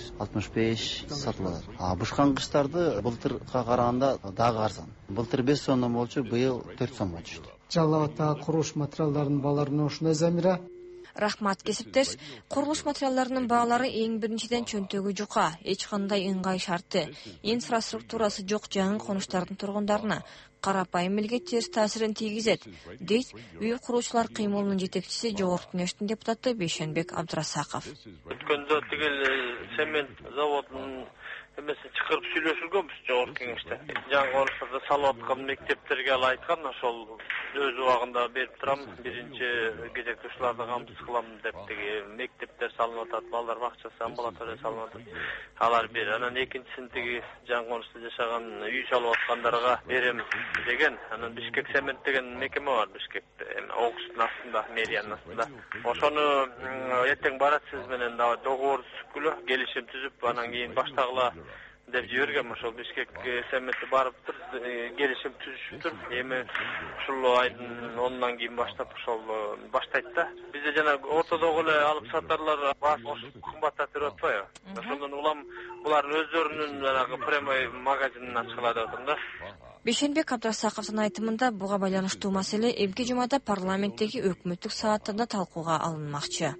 265 сатылат. Бушкан кыштарды былтырга караганда дагы арзан. Былтыр 5 сомдон болчу, быйыл 4 сомго түштү. Жалал-Абадтагы курулуш материалдарынын бааларына ушундай Замира. Рахмат кесиптеш. Курулуш материалдарынын баалары эң биринчиден чөнтөгү жука, эч кандай ыңгай шарты, инфраструктурасы жок жаңы конуштардын тургундарына карапайым элге терс таасирин тийгизет, дейт үй куруучулар кыймылынын жетекчиси Жогорку Кеңештин депутаты Бейшенбек Абдрасаков. Өткөндө тигил цемент заводунун эмесин чакырып сүйлөшүлгөнбүз жогорку кеңеште. Жаңы конуштарда салып аткан мектептерге ал айткан, ошол өз убагында берип турам, биринчи кезекте ушуларды камсыз кылам деп тиги мектептер салынып атат, балдар бакчасы, амбулатория салынып атат. Алар бир. Анан экинчисин тиги жаңы конушта жашаган үй салып аткандарга берем деген. Анан Бишкек цемент деген мекеме бар Бишкекте, Окустун астында, мэриянын астында. Ошону эртең барат сиз менен дагы договор түзүпкүлө, келишим түзүп, анан кийин баштагыла деп жибергем. Ошол Бишкек цементи барыптыр, келишим түзүшүптүр. Эми ушул айдын 10-нан кийин баштап ошол баштайт да. Бизде жана ортодогу эле алып сатарлар баасы кымбаттатып атпайбы? Ошондон улам булардын өздөрүнүн жанагы прямой магазинин ачкыла деп атам да. Бейшенбек Абдрасаковдун айтымында буга байланыштуу маселе эмки жумада парламенттеги өкмөттүк сааттарда талкууга алынмакчы.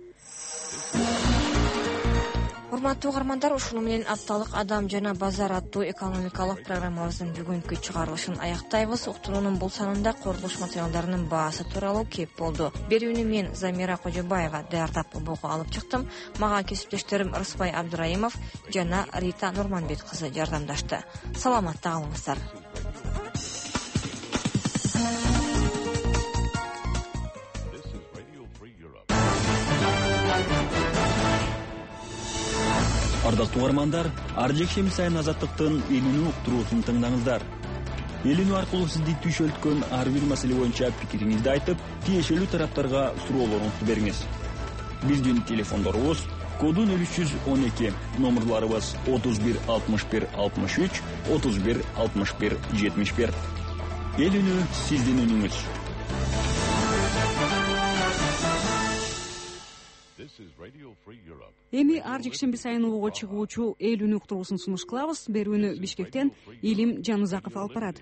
Урматтуу угармандар, ушуну менен апталык Адам жана базар аттуу экономикалык программабыздын бүгүнкү чыгарылышын аяктайбыз. Уктуруунун бул санында курулуш материалдарынын баасы тууралуу кеп болду. Берүүнү мен Замира Кожобаева даярдап убугу алып чыктым. Мага кесиптештерим Рыспай Абдыраимов жана Рита Нурманбет кызы жардамдашты. Саламатта калыңыздар. Ардактуу угармандар, ар жекшемби сайын Азаттыктын элүүнү уктуруусун тыңдаңыздар. Элүүнү аркылуу сизди түйшөлткөн ар бир маселе боюнча пикириңизди айтып, тиешелүү тараптарга суроолоруңузду бериңиз. Биздин телефондорубуз коду 0312, номерларыбыз 31 61 63, 31 61 71. Элүүнү сиздин үнүңүз. Эми ар жекшемби сайын улууга чыгуучу элүүнү уктуруусун сунуш кылабыз. Берүүнү Бишкектен Илим Жанызаков алып барат.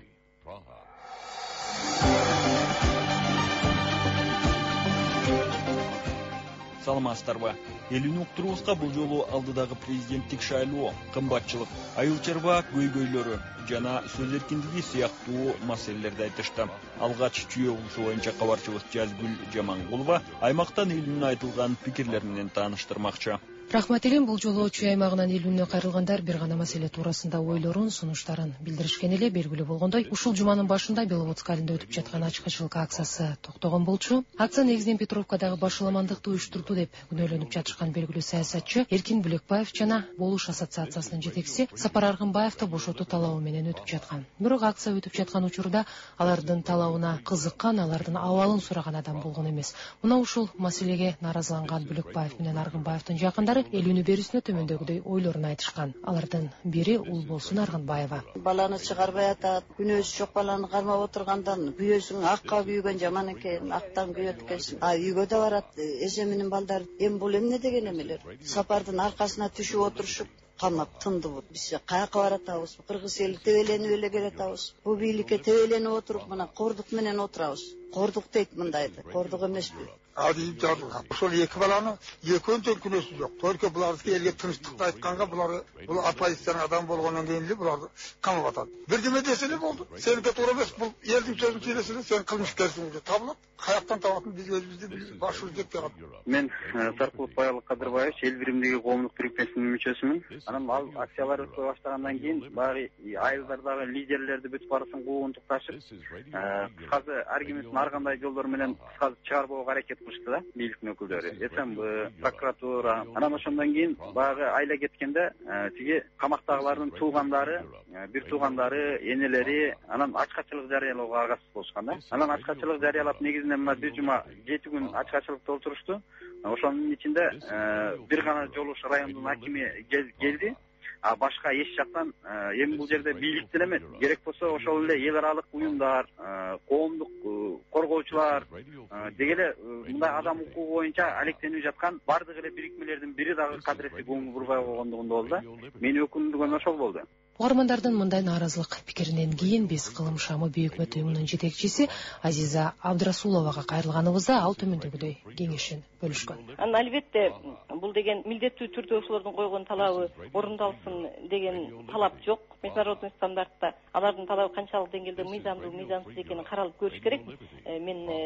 Саламатсыздарбы? Элүүнү уктуруубузга бул жолу алдыдагы президенттик шайлоо, кымбатчылык, айыл чарба көйгөйлөрү жана сөз эркиндиги сыяктуу маселелерди айтышты. Алгач Чүй облусу боюнча кабарчыбыз Жазгүл Жамангулова аймактан элүүнү айтылган пикирлер менен тааныштырмакчы. Рахмат элем. Бул жолу Чүй аймагынан элүүнү кайрылгандар бир гана маселе туурасында ойлорун, сунуштарын билдиришкен эле. Белгилүү болгондой, ушул жуманын башында Беловодск айылында өтүп жаткан ачкычылык акциясы токтогон болчу. Акция негизинен Петровкадагы башаламандыкты уюштурду деп күнөөлөнүп жатышкан белгилүү саясатчы Эркин Бүлөкбаев жана Болуш ассоциациясынын жетекчиси Сапар Аргынбаевди бошотуу талабы менен өтүп жаткан. Бирок акция өтүп жаткан учурда алардын талабына кызыккан, алардын абалын сураган адам болгон эмес. Мына ушул маселеге нааразыланган Бүлөкбаев менен Аргынбаевдин жакындары элүүнү берүүсүнө төмөндөгүдөй ойлорун айтышкан. Алардын бири Улболсун Аргынбаева. Баланы чыгарбай атат, күнөөсү жок баланы кармап отургандан күйөөсүң акка күйгөн жаман экен, актан күйөт экенсиң. Үйгө да барат, эже менен балдар. Эми бул эмне деген эмелер? Сапардын аркасына түшүп отурушуп камап тындыбы. Биз каяка баратабыз? Кыргыз эли тебеленип эле келатабыз. Бул бийликке тебеленип отуруп, мына кордук менен отурабыз. Кордук дейт мындайды, кордук эмеспи? Адип жарылган. Ошол эки баланы экөөнүн күнөөсү жок. Только буларды элге тынчтыкты айтканга булар бул оппозициянын адам болгондон кийин эле буларды камап атат. Бирдеме десе эле болду. Сеники туура эмес, бул элдин сөзүн сүйлөсө эле сен кылмышкерсиң деп табылат. Каяктан табатын биз өзүбүздү башыбыз жетпей калат. Мен Саркулов Баялык Кадырбаев, эл биримдиги коомдук бирикмесинин мүчөсүмүн. Анан ал акциялар өтө баштагандан кийин баягы айылдардагы лидерлерди бүт баарысын куугунтук ташып, кыскасы аргументин ар кандай жолдор менен кыскасы чыгарбоого аракет кылышты да бийликтин өкүлдөрү. СМБ, прокуратура. Анан ошондон кийин баягы айла кеткенде тиги камактагылардын туугандары, бир туугандары, энелери анан ачкачылык жарыялоого аргасыз болушкан да. Анан ачкачылык жарыялап негизинен мына бир жума 7 күн ачкачылыкта отурушту. Ошонун ичинде бир гана жолуш райондун акими келди. А башка эч жактан эми бул жерде бийлик деле эмес. Керек болсо ошол эле эл аралык уюмдар, коомдук коргоочулар деги эле мындай адам укугу боюнча алектенип жаткан бардык эле бирикмелердин бири дагы кадыретти көңүл бурбай койгондугунда болду да. Мени өкүндүргөн ошол болду. Угармандардын мындай нааразылык пикиринен кийин биз Кылым Шамы бейөкмөт уюмунун жетекчиси Азиза Абдрасуловага кайрылганыбызда ал төмөндөгүдөй кеңешин бөлүшкөн. Албетте бул деген милдеттүү түрдө ошолордун койгон талабы орундалсын деген талап жок. Международный стандартта алардын талабы канчалык деңгээлде мыйзамдуу, мыйзамсыз экени каралып көрүш керек. Мен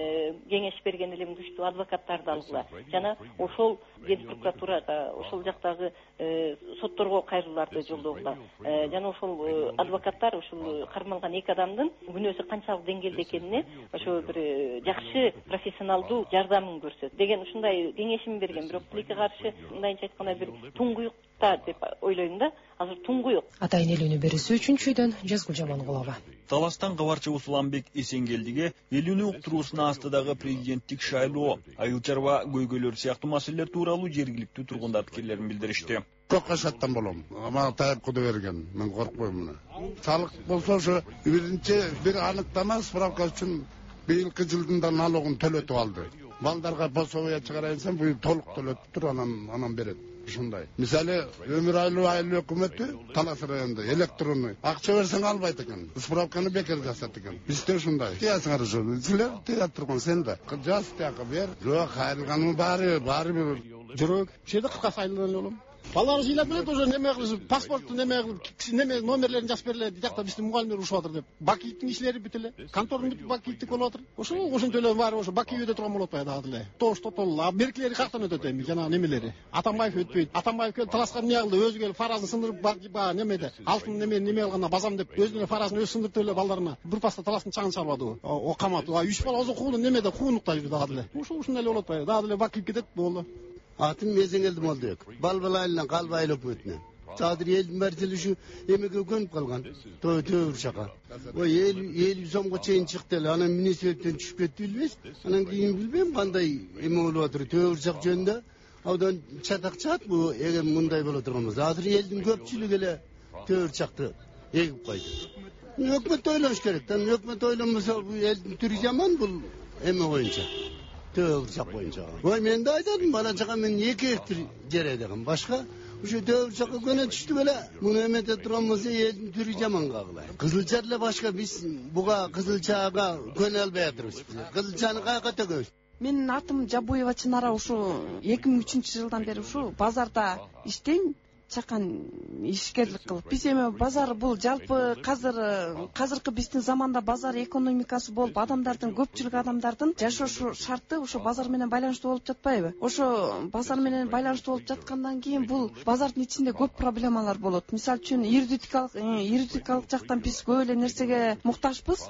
кеңеш берген элем күчтүү адвокаттарды алгыла жана ошол Ген прокуратурага ошол жактагы сотторго кайрылууларды жолдогула жана ошол адвокаттар ушул кармалган 2 адамдын күнөөсү канчалык деңгээлде экенине ошо бир жакшы профессионалдуу жардамын көрсөт деген ушундай кеңешин берген. Бирок тилекке каршы мындайча айтканда бир туңгуюкта деп ойлойм да. Азыр туңгуюк. Атайын элүүнү берүүсү үчүнчү үйдөн Жазгүл Жамангулова. Таластан кабарчыбыз Уланбек Эсенгелдиге элүүнү уктуруусуна астыдагы президенттик шайлоо, айыл чарба көйгөйлөр сыяктуу маселелер тууралуу жергиликтүү тургундар пикирлерин билдиришти. Көккө шаттан болом. Ама таяп куду берген. Мен коркпойм муну. Салык болсо ошо биринчи бир аныктама справка үчүн быйылкы жылдын налогун төлөтүп алды. Балдарга пособие чыгарайынсам бул толук төлөтүп тур, анан берет. Ушундай. Мисалы, өмүр айыл өкмөтү Талас районунда электронный акча берсең албайт экен. Справканы бекер жасат экен. Бизде ушундай. Тиясыңар ошо. Силер тыя турган сен да. Жаз тияка бер. Жок, кайрылганын баары бир. Жүрөк. Шеде 40 сайланып болом. Балдар жыйлап келет, уже неме кылып, паспортту неме кылып, неме номерлерин жазып берилет. Диякта биздин мугалимдер урушуп атыр деп. Бакиевдин иштери бүтүп эле. Контордун бүтүп бакиевдик болуп атыр. Ошончолор баары ошо Бакиевде турган болуп атпайбы дагы эле. Тош тотол, беркилери каяктан өтөт эми, жана немелери. Атамбаев өтпөйт. Атамбаев келип Таласка эмне кылды, өзү келип фаразын сындырып бага немеде. Алтын неме алганда базам деп өзүнүн фаразын өзү сындырып эле балдарына. Бир паста Таластын чагын чарбады. О камат. 3 бала озо кууну немеде куунукта жүрдү дагы эле. Ушундай эле болуп атпайбы? Дагы эле Бакиев кетет, болду. Atım Esengeldi Molduk. Balbalayla kalbayla hükümetine. Çadır elin berteli şu emeğe gönüp kalgan. Tövür şaka. O el somga çeyin çıktı. Anam ministerden düşüp etti bilmez. Anam giyin bilmem kanday emeğe oluyor. Tövür şak jönde. Odan çatak çat bu eğer munday bol oturgamız. Çadır elin köpçülük ele tövür şaktı. Egip koydu. Hükümet oylamış gerek. Hükümet oylamasa bu elin türü zaman bu emeğe oyunca. Tövürçak boyunca. Oy men de aytadım, bala çaqa men 2 hektar yer edegim. Başka şu tövürçakka göne düştü böyle. Bunu emete turamasa elin türü jaman kagılar. Kızılçarla başka biz buga Kızılçaga göne albay atırız. Kızılçanı kayaka tökөбүз. Менин атым Жабуева Чынара, ушу 2003-жылдан бери ушу базарда иштейм. Чакан ишкерлик кылып. Биз эми базар бул жалпы казыркы биздин заманда базар экономикасы болуп, адамдардын көпчүлүк адамдардын жашоо шарты ошо базар менен байланыштуу болуп жатпайбы? Ошо базар менен байланыштуу болуп жаткандан кийин бул базардын ичинде көп проблемалар болот. Мисалы үчүн юридикалык жактан биз көп эле нерсеге муктажбыз.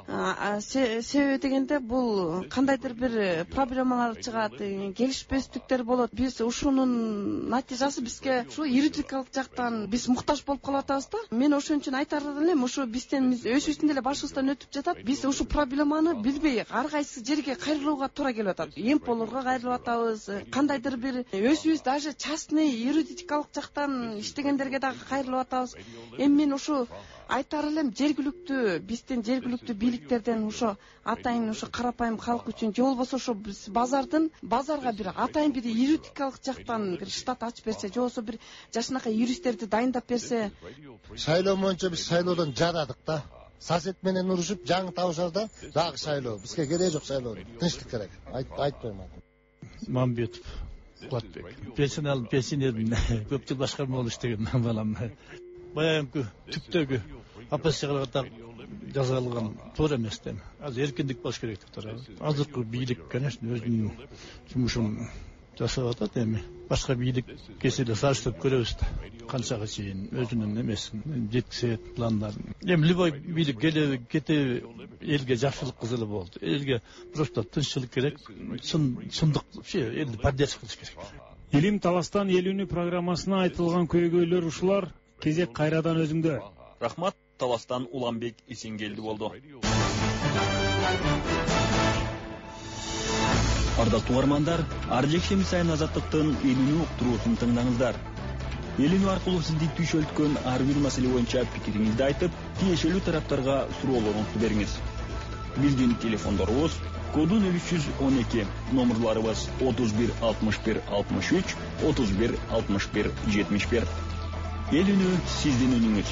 Себеби дегенде бул кандайдыр бир проблемалар чыгат, келишпестиктер болот. Биз ушунун натыйжасы бизге ушу юридикалык жактан биз муктаж болуп калып атабыз да. Мен ошон үчүн айтар элем, ошо бизден өзүбүздүн деле башыбыздан өтүп жатат. Биз ушу проблеманы билбей ар кайсы жерге кайрылууга туура келип атат. Эмполорго кайрылып атабыз. Кандайдыр бир өзүбүз даже частный юридикалык жактан иштегендерге дагы кайрылып атабыз. Эми мен ушу айтар элем, биздин жергиликтүү бийликтерден ошо атайын ошо карапайым калк үчүн же болбосо ошо биз базарга бир атайын бир юридикалык жактан бир штат ачып берсе, же болбосо бир жашынакай юристтерди дайындап берсе. Шайлоо боюнча биз шайлоодон жададык да. Сосед менен урушуп жаңы табышар да, дагы шайлоо. Бизге кереги жок шайлоо. Тынчтык керек. Айтпайм. Мамбетов Кулатбек. Пенсионермин. Көп жыл башкарма болуп иштеген балам. Баягы түптөгү оппозицияга катар жазалган туура эмес дейм. Азыр эркиндик болуш керек деп турат. Азыркы бийлик, конечно, өзүнүн жумушун жасап атат эми. Башка бийлик кеселе саштырып көрөбүз да. Канчага чейин өзүнүн эмесин жеткизет пландарын. Эми любой бийлик кете элге жакшылык кылса болду. Элге просто тынччылык керек, чындык, элди поддержка кылыш керек. Илим Таластан элүүнү программасына айтылган көйгөйлөр ушулар. Кезек кайрадан өзүңдө. Рахмат, Таластан Уланбек Эсенгелди болду. Ардактуу угармандар, ар жекшемби сайын Азаттыктын элүүнү уктуруусун тыңдаңыздар. Элүүнү аркылуу сизди түйшөлткөн ар бир маселе боюнча пикириңизди айтып, тиешелүү тараптарга суроолоруңузду бериңиз. Биздин телефондорубуз коду 0312, номерларыбыз 31 61 63, 31 61 71. Элүүнү сиздин үнүңүз.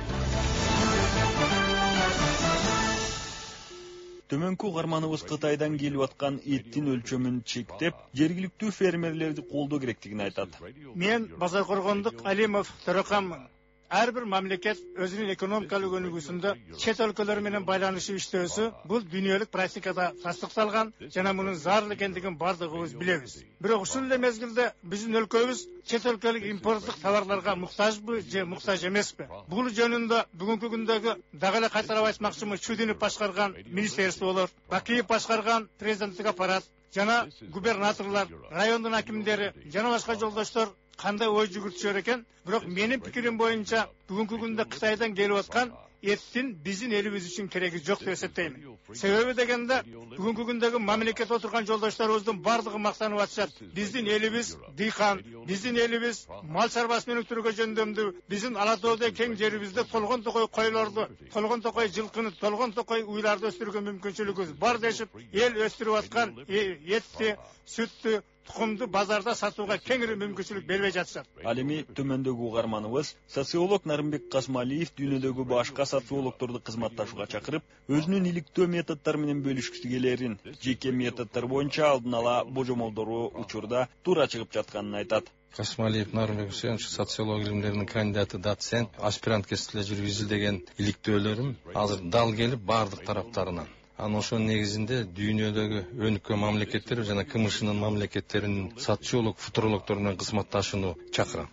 Төмөнкү угарманыбыз Кытайдан келип аткан эттин өлчөмүн чектеп, жергиликтүү фермерлерди колдоо керектигин айтат. Мен Базаркоргондук Алимов Төрөкаммын. ар бир мамлекет өзүнүн экономикалык өнүгүүсүндө чет өлкөлөр менен байланышып иштөөсү бул дүйнөлүк практикада тастыкталган жана мунун зарыл экендигин бардыгыбыз билебиз. Бирок ушул эле мезгилде биздин өлкөбүз чет өлкөлүк импорттук товарларга муктажбы же муктаж эмеспи? Бул жөнүндө бүгүнкү күндөгү дагы эле кайталап айтмакчымын, Чудинов башкарган министрликтер, Бакиев башкарган президенттик аппарат жана губернаторлор, райондун акимдери жана башка жолдоштор кандай ой жүгүртүшөр экен? Бирок менин пикирим боюнча бүгүнкү күндө Кытайдан келип аткан эттин биздин элибиз үчүн кереги жок деп эсептейм. Себеби дегенде бүгүнкү күндөгү мамлекетте отурган жолдошторубуздун бардыгы мактанып атышат. Биздин элибиз дыйкан, биздин элибиз мал чарбасы менен өтүрүүгө жөндөмдүү, биздин ала тоодой кең жерибизде толгон токой койлорду, толгон токой жылкыны, толгон токой уйларды өстүрүүгө мүмкүнчүлүгүбүз бар дешип, эл өстүрүп аткан этти, сүттү, тукумду базарда сатууга кеңири мүмкүнчүлүк бербей жатышат. Ал эми төмөндөгү угарманыбыз социолог Нарымбек Касмалиев дүйнөдөгү башка социологдорду кызматташууга чакырып, өзүнүн иликтөө методдору менен бөлүшкүсү келерин, жеке методдор боюнча алдын ала божомолдору учурда туура чыгып жатканын айтат. Касмалиев Нарымбек Усенович социолог илимдеринин кандидаты, доцент, аспирант кесиптеле жүрүп изилдеген иликтөөлөрүм азыр дал келип бардык тараптарынан. Ошонун негизинде дүйнөдөгү өнүккөн мамлекеттер жана КМШнын мамлекеттеринин социолог, футурологдор менен кызматташууну чакырам.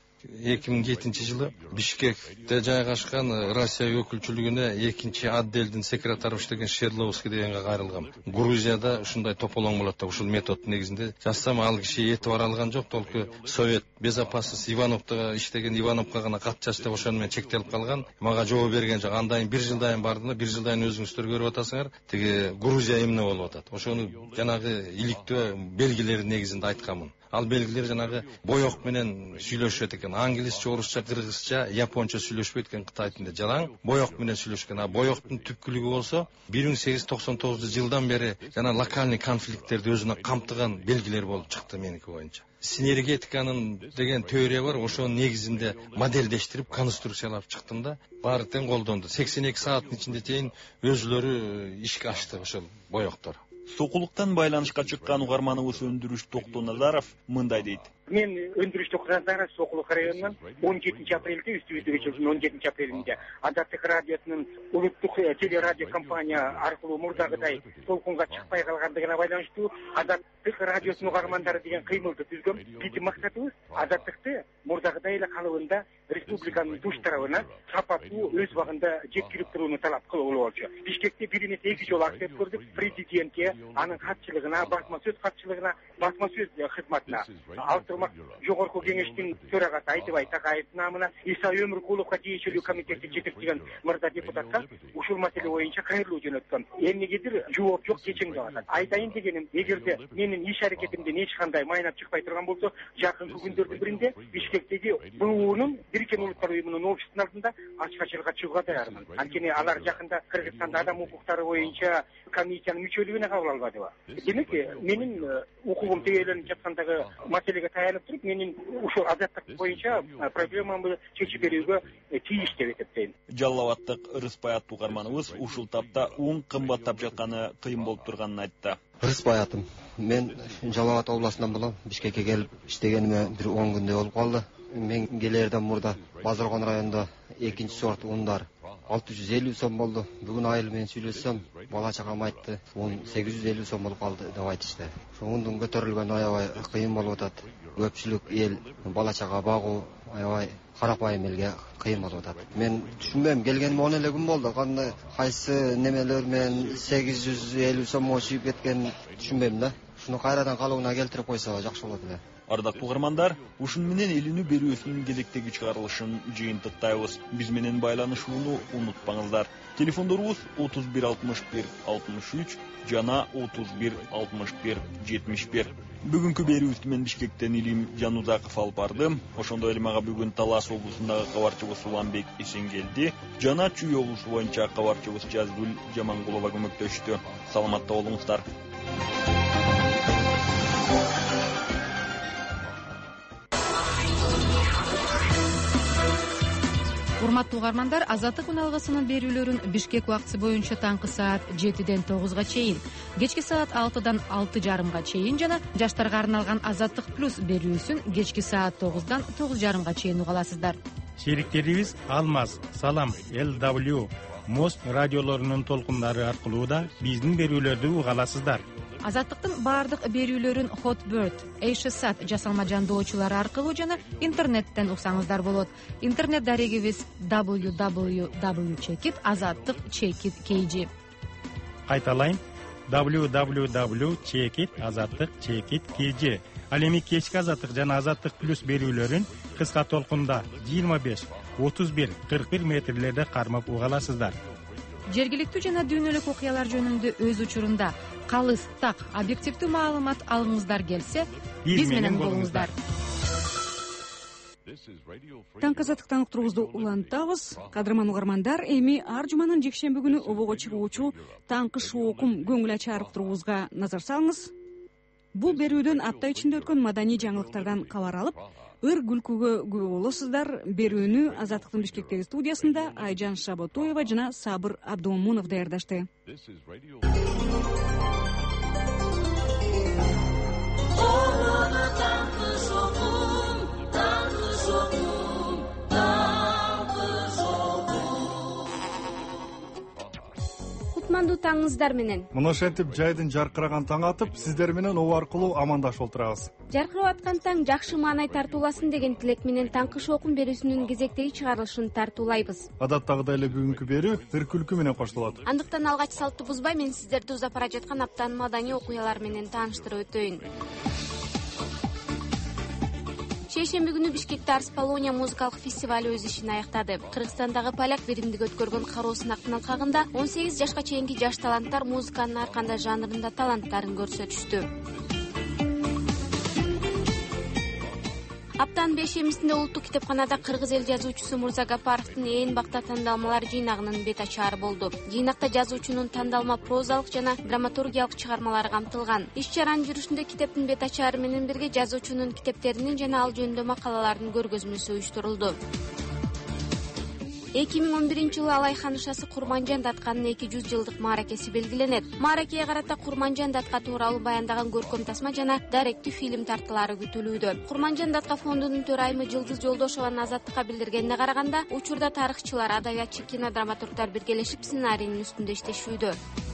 2007-жылы Бишкекте жайгашкан Россия өкүлчүлүгүнө 2-отделдин секретары иштеген Шерловский дегенге кайрылгам. Грузияда ушундай тополоң болот да ушул методдун негизинде жазсам, ал киши этибар алган жок, только Совет безопасность Ивановда иштеген Ивановго гана кат жаз деп ошону менен чектелип калган. Мага жооп берген жок. Андан кийин 1 жылдан бардым, 1 жылдан өзүңүздөр көрүп атасыңар, тиги Грузия эмне болуп атат. Ошону жанагы иликтөө белгилери негизинде айтканмын. Ал белгилер жанагы боек менен сүйлөшөт экен. Англисче, орусча, кыргызча, японча сүйлөшпөйт экен Кытай тилинде. Жалаң боек менен сүйлөшкөн. А боектун түпкүлүгү болсо 1899-жылдан бери жана локальный конфликттерди өзүнө камтыган белгилер болуп чыкты меники боюнча. Синергетиканын деген теория бар, ошонун негизинде моделдештирип, конструкциялап чыктым да, баары тең колдонду. 82 сааттын ичинде чейин өзүлөрү ишке ачты ошол боектор. Сокулуктан байланышка чыккан угарманыбыз Өндүрүш Токтоназаров мындай дейт. Мен Өндүрүш Токтоназаров Сокулук районунан 17 апрелде үстүбүздөгү жылдын 17 апрелинде Азаттык радиосунун улуттук телерадио компания аркылуу мурдагыдай толкунга чыкпай калгандыгына байланыштуу Азаттык радиосунун угармандары деген кыймылды түзгөн. Биздин максатыбыз Азаттыкты мурдагыдай эле калыбында республиканын туш тарабына сапаттуу өз убагында жеткирип турууну талап кылуу болчу. Бишкекте бир эмес 2 жолу актеп көрдүк. Президентке, анын катчылыгына, басма сөз катчылыгына, басма сөз кызматына, Алтырмак жогорку кеңештин төрагасы Айтыбай Такаевдин намына Иса Өмүркуловго тиешелүү комитетти жетектеген мырза депутатка ушул маселе боюнча кайрылуу жөнөткөн. Эмнегедир жооп жок, кечиң деп атат. Айтайын дегеним, эгерде менин иш аракетимден эч кандай майнап чыкпай турган болсо, жакынкы күндөрдүн биринде Бишкектеги БУнун Бириккен Улуттар уюмунун офисинин алдында ачык ачыгга чыгууга даярмын. Анткени алар жакында Кыргызстанда адам укуктары боюнча комиссиянын мүчөлүгүнө кабыл албадыбы? Демек, менин укугум тегеленип жаткандагы маселеге таянып туруп, менин ушул азаттык боюнча проблемамды чечип берүүгө тийиш деп эсептейм. Жалал Абадтык Рыспай аттуу угарманыбыз ушул тапта ун кымбаттап жатканы кыйын болуп турганын айтты. Рыспай атым. Мен Жалал Абад областынан болом. Бишкекке келип иштегениме бир 10 күндөй болуп калды. Мен келерден мурда Базаркон районунда 2 сорт ундар 650 сом болду. Бүгүн айыл менен сүйлөшсөм, бала чагам айтты, 850 сом болуп калды деп айтышты. Ошол ундун көтөрүлгөнү аябай кыйын болуп атат. Көпчүлүк эл бала чага багуу аябай карапайым элге кыйын болуп атат. Мен түшүнбөйм, келгениме 10 эле күн болду. Кандай кайсы немелер менен 850 сомго чыгып кеткен түшүнбөйм да. Шуну кайрадан калыбына келтирип койсо жакшы болот эле. Ардактуу угармандар, ушун менен элүүнү берүүсүнүн кезектеги чыгарылышын жыйынтыктайбыз. Биз менен байланышууну унутпаңыздар. Телефондорубуз 31 61 63 жана 31 61 71. Бүгүнкү берүүбүздү мен Бишкектен Илим Жанузаков алып бардым. Ошондой эле мага бүгүн Талас облусундагы кабарчыбыз Уланбек Эсенгелди жана Чүй облусу боюнча кабарчыбыз Жазгүл Жамангулова көмөктөштү. Саламатта болуңуздар. Урматтуу угармандар, Азаттык үналгысынын берүүлөрүн Бишкек убактысы боюнча таңкы саат 7-ден 9-га чейин, кечки саат 6-дан 6:30-га чейин жана жаштарга арналган Азаттык плюс берүүсүн кечки саат 9-дан 9:30-га чейин уга аласыздар. шериктерибиз Алмаз, Салам, LW, Мост радиолорунун толкундары аркылуу да биздин берүүлөрдү уга аласыздар. Азаттыктын баардык берүүлөрүн Hotbird, Eishat жасалма жандоочулары аркылуу жана интернеттен уксаңыздар болот. Интернет дарегибиз www.azattik.kg. Кайталайм, www.azattik.kg. Ал эми кечки Азаттык жана Азаттык плюс берүүлөрүн кыска толкунда 25, 31, 41 метрлерде кармап уга аласыздар. Жергиликтүү жана дүйнөлүк окуялар жөнүндө өз учурунда калыс, так, объективдүү маалымат алгыңыздар келсе, биз менен болуңуздар. Таңкы Азаттыктан уктуруубузду улантабыз. Кадырман угармандар, эми ар жуманын жекшемби күнү обого чыгуучу таңкы шоокум көңүл ачар уктуруубузга назар салыңыз. Бул берүүдөн апта ичинде өткөн маданий жаңылыктардан кабар алып, ыр күлкүгө күбө болосуздар. Берүүнү Азаттыктын Бишкектеги студиясында Айжан Шаботоева жана Сабыр Абдумунов даярдашты. Кутмандуу таңыңыздар менен. Муну ошентип жайдын жаркыраган таң атып, сиздер менен оо аркылуу амандашып отурабыз. Жаркырап аткан таң жакшы маанай тартууласын деген тилек менен таңкы шоокун берүүсүнүн кезектеги чыгарылышын тартуулайбыз. Адаттагыдай эле бүгүнкү берүү ыр күлкү менен коштолот. Андыктан алгач салтты бузбай, мен сиздерди узап бара жаткан аптанын маданий окуялары менен тааныштырып өтөйүн. Шейшемби күнү Бишкекте Арс Полония музыкалык фестивалю өз ишин аяктады. Кыргызстандагы поляк биримдиги өткөргөн кароо сынактын алкагында 18 жашка чейинки жаш таланттар музыканын ар кандай жанрында таланттарын көрсөтүштү. Аптанын бешемисинде Улуттук китепканада кыргыз эл жазуучусу Мурза Гапаровдун Ээн бакта тандалмалар жыйнагынын бет ачары болду. Жыйнакта жазуучунун тандалма прозалык жана драматургиялык чыгармалары камтылган. Иш чаранын жүрүшүндө китептин бет ачары менен бирге жазуучунун китептеринин жана ал жөнүндө макалалардын көргөзмөсү уюштурулду. 2011-жылы Алайхан ышасы Курманжан датканын 200 жылдык мааракеси белгиленет. Мааракеге карата Курманжан датка тууралуу баяндаган көркөм тасма жана даректүү фильм тартылары күтүлүүдө. Курманжан датка фондунун төрайымы Жылдыз Жолдошованын Азаттыкка билдиргенине караганда, учурда тарыхчылар, адабиятчы, кинодраматургдар биргелешип сценарийнин үстүндө иштешүүдө.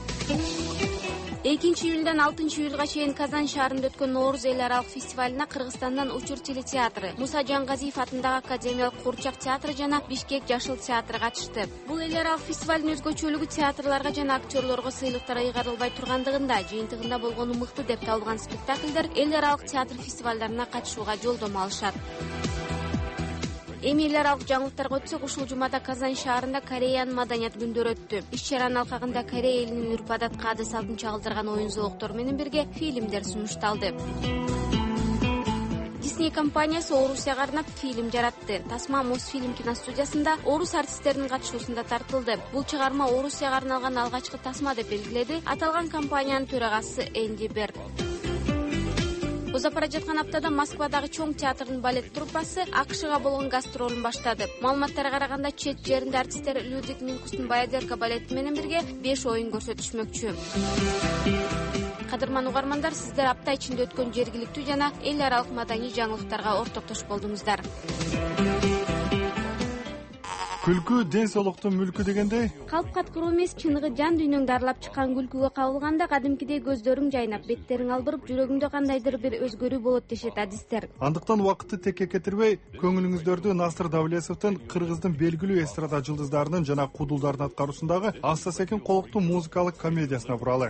2-июлдан 6-июлга чейин Казан шаарында өткөн Нооруз эл аралык фестивалына Кыргызстандан Учур телетеатры, Муса Жангазиев атындагы Академиялык Куурчак театры жана Бишкек Жашыл театры катышты. Бул эл аралык фестивалдын өзгөчөлүгү театрларга жана актерлорго сыйлыктар ыйгарылбай тургандыгында, жыйынтыгында болгону мыкты деп табылган спектакльдер эл аралык театр фестивалдарына катышууга жолдомо алышат. Эми эл аралык жаңылыктарга өтсөк, ушул жумада Казан шаарында Кореянын маданият күндөрү өттү. Иш чаранын алкагында Корея элинин үрп-адат, каада-салтын чагылдырган оюн зооктору менен бирге фильмдер сунушталды. Disney компаниясы Орусияга арнап фильм жаратты. Тасма Мосфильм киностудиясында орус артисттеринин катышуусунда тартылды. Бул чыгарма Орусияга арналган алгачкы тасма деп белгиледи аталган компаниянын төрагасы Энди Берг. Узап бара жаткан аптада Москвадагы чоң театрдын балет труппасы АКШга болгон гастролун баштады. Маалыматтарга караганда, чет жеринде артисттер Людвиг Минкустун Баядерка балети менен бирге 5 оюн көрсөтүшмөкчү. Кадырман угармандар, сиздер апта ичинде өткөн жергиликтүү жана эл аралык маданий жаңылыктарга ортоктошуп болдуңуздар. Күлкү ден соолуктун мүлкү дегендей, калп каткыруу эмес, чыныгы жан дүйнөңдү аралап чыккан күлкүгө кабылганда кадимкидей көздөрүң жайнап, беттериң албырып, жүрөгүңдө кандайдыр бир өзгөрүү болот дешет адистер. Андыктан убакытты текке кетирбей, көңүлүңүздөрдү Насыр Давлесовдун Кыргыздын белгилүү эстрада жылдыздарынын жана кудулдардын аткаруусундагы Аста Секин Колоктун музыкалык комедиясына буралы.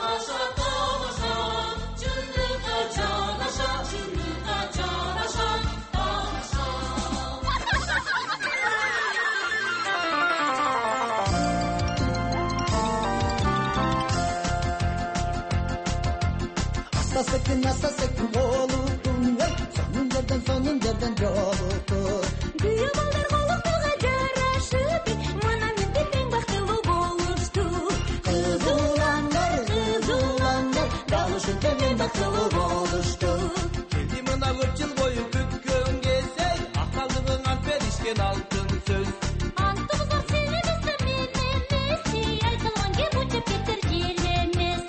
Nasa sekin olutun, sonun derden jolutun. Güya ballar koluktuğa jaraşıp, mana mende teң бактылуу болушту. Кызуландар, далышып тең бактылуу болушту. Келди мына көп жыл бою күткөн кезде, акалдыгың ант беришкен алтын сөз. Антыбыздан сени эмес, мен эмес, айтылган кеп учуп кетер жер эмес.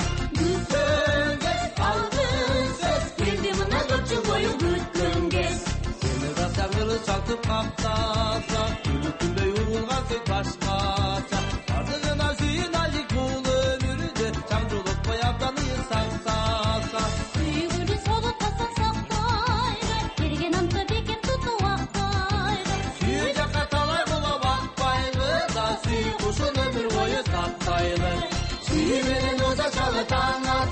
Seni da sağırı çaltıp kaptasa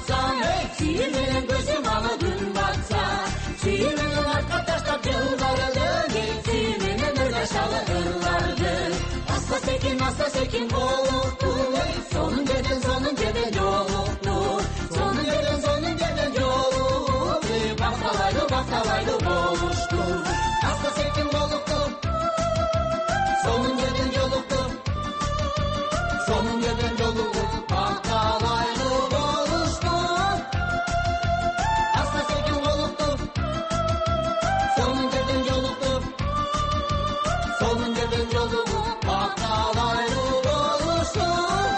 батсаң, сүйүү менен көзүм ала күн батса, сүйүү менен артка таштап жылдарды, сүйүү менен ыргашалы ырларды. Аста секин болупту, сонун жерден жолукту, сонун жерден жолукту, бакталайлы болушту. Аста секин болупту, сонун жерден жолукту, сонун жерден жолукту, бакталайлы болушту. Аста секин болупту, сонун жерден жолукту, сонун жерден жолукту, бакталайлы болушту.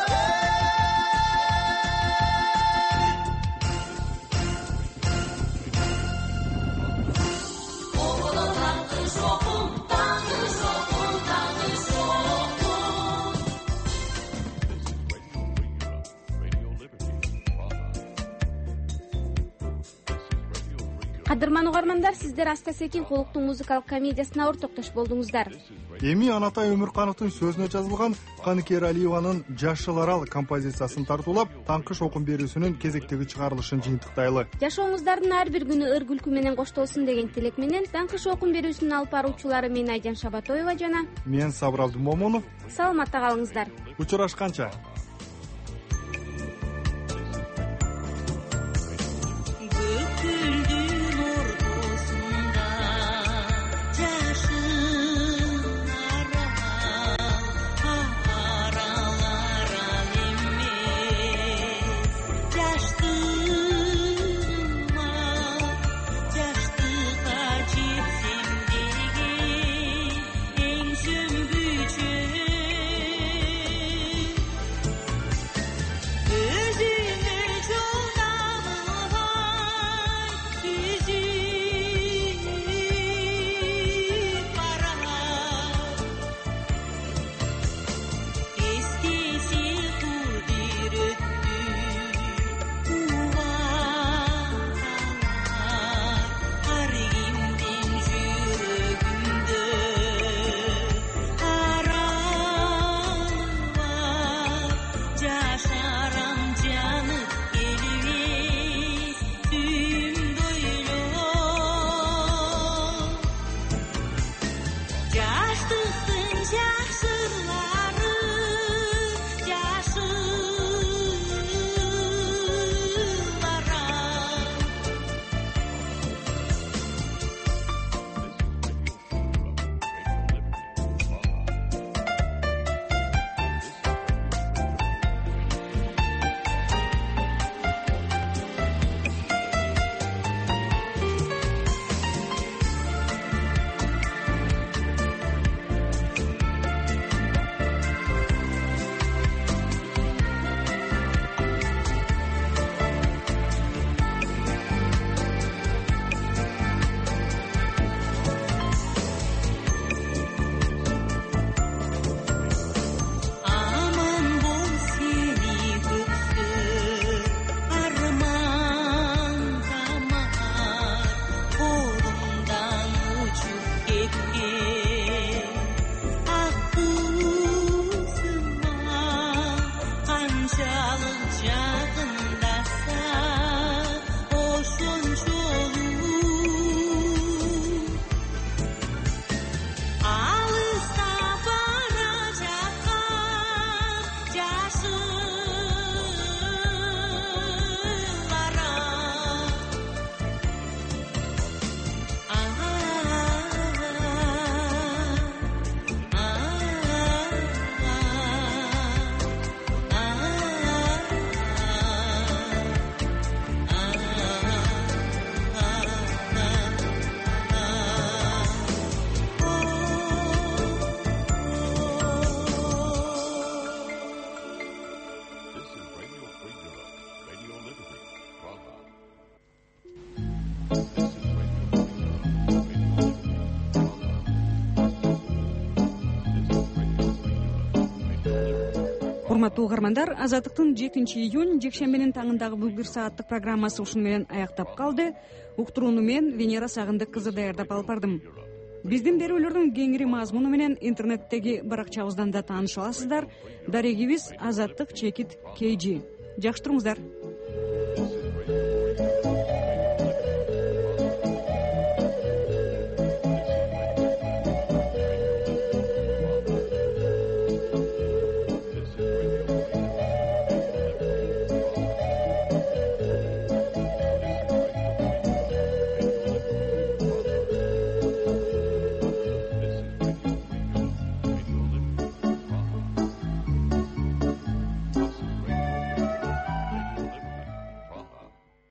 Кадырман угармандар, сиздер Аста секин колуктун музыкалык комедиясына ортоктош болдуңуздар. Эми Анатай Өмүркановдун сөзүнө жазылган Каныкер Алиеванын Жашыл арал композициясын тартуулап, таңкыш окум берүүсүнүн кезектеги чыгарылышын жыйынтыктайлы. Жашооңуздардын ар бир күнү ыр күлкү менен коштолсун деген тилек менен таңкыш окум берүүсүнүн алып баруучулары мен Айжан Шабатоева жана мен Сабыр Абдымомунов. Саламатта калыңыздар. Учурашканча. урматтуу угармандар, Азаттыктын 7-июнь жекшембинин таңындагы бул бир сааттык программасы ушуну менен аяктап калды. Уктурууну мен Венера Сагындык кызы даярдап алып бардым. Биздин берүүлөрдүн кеңири мазмуну менен интернеттеги баракчабыздан да тааныша аласыздар. Дарегибиз Азаттык _KG. Жакшы туруңуздар.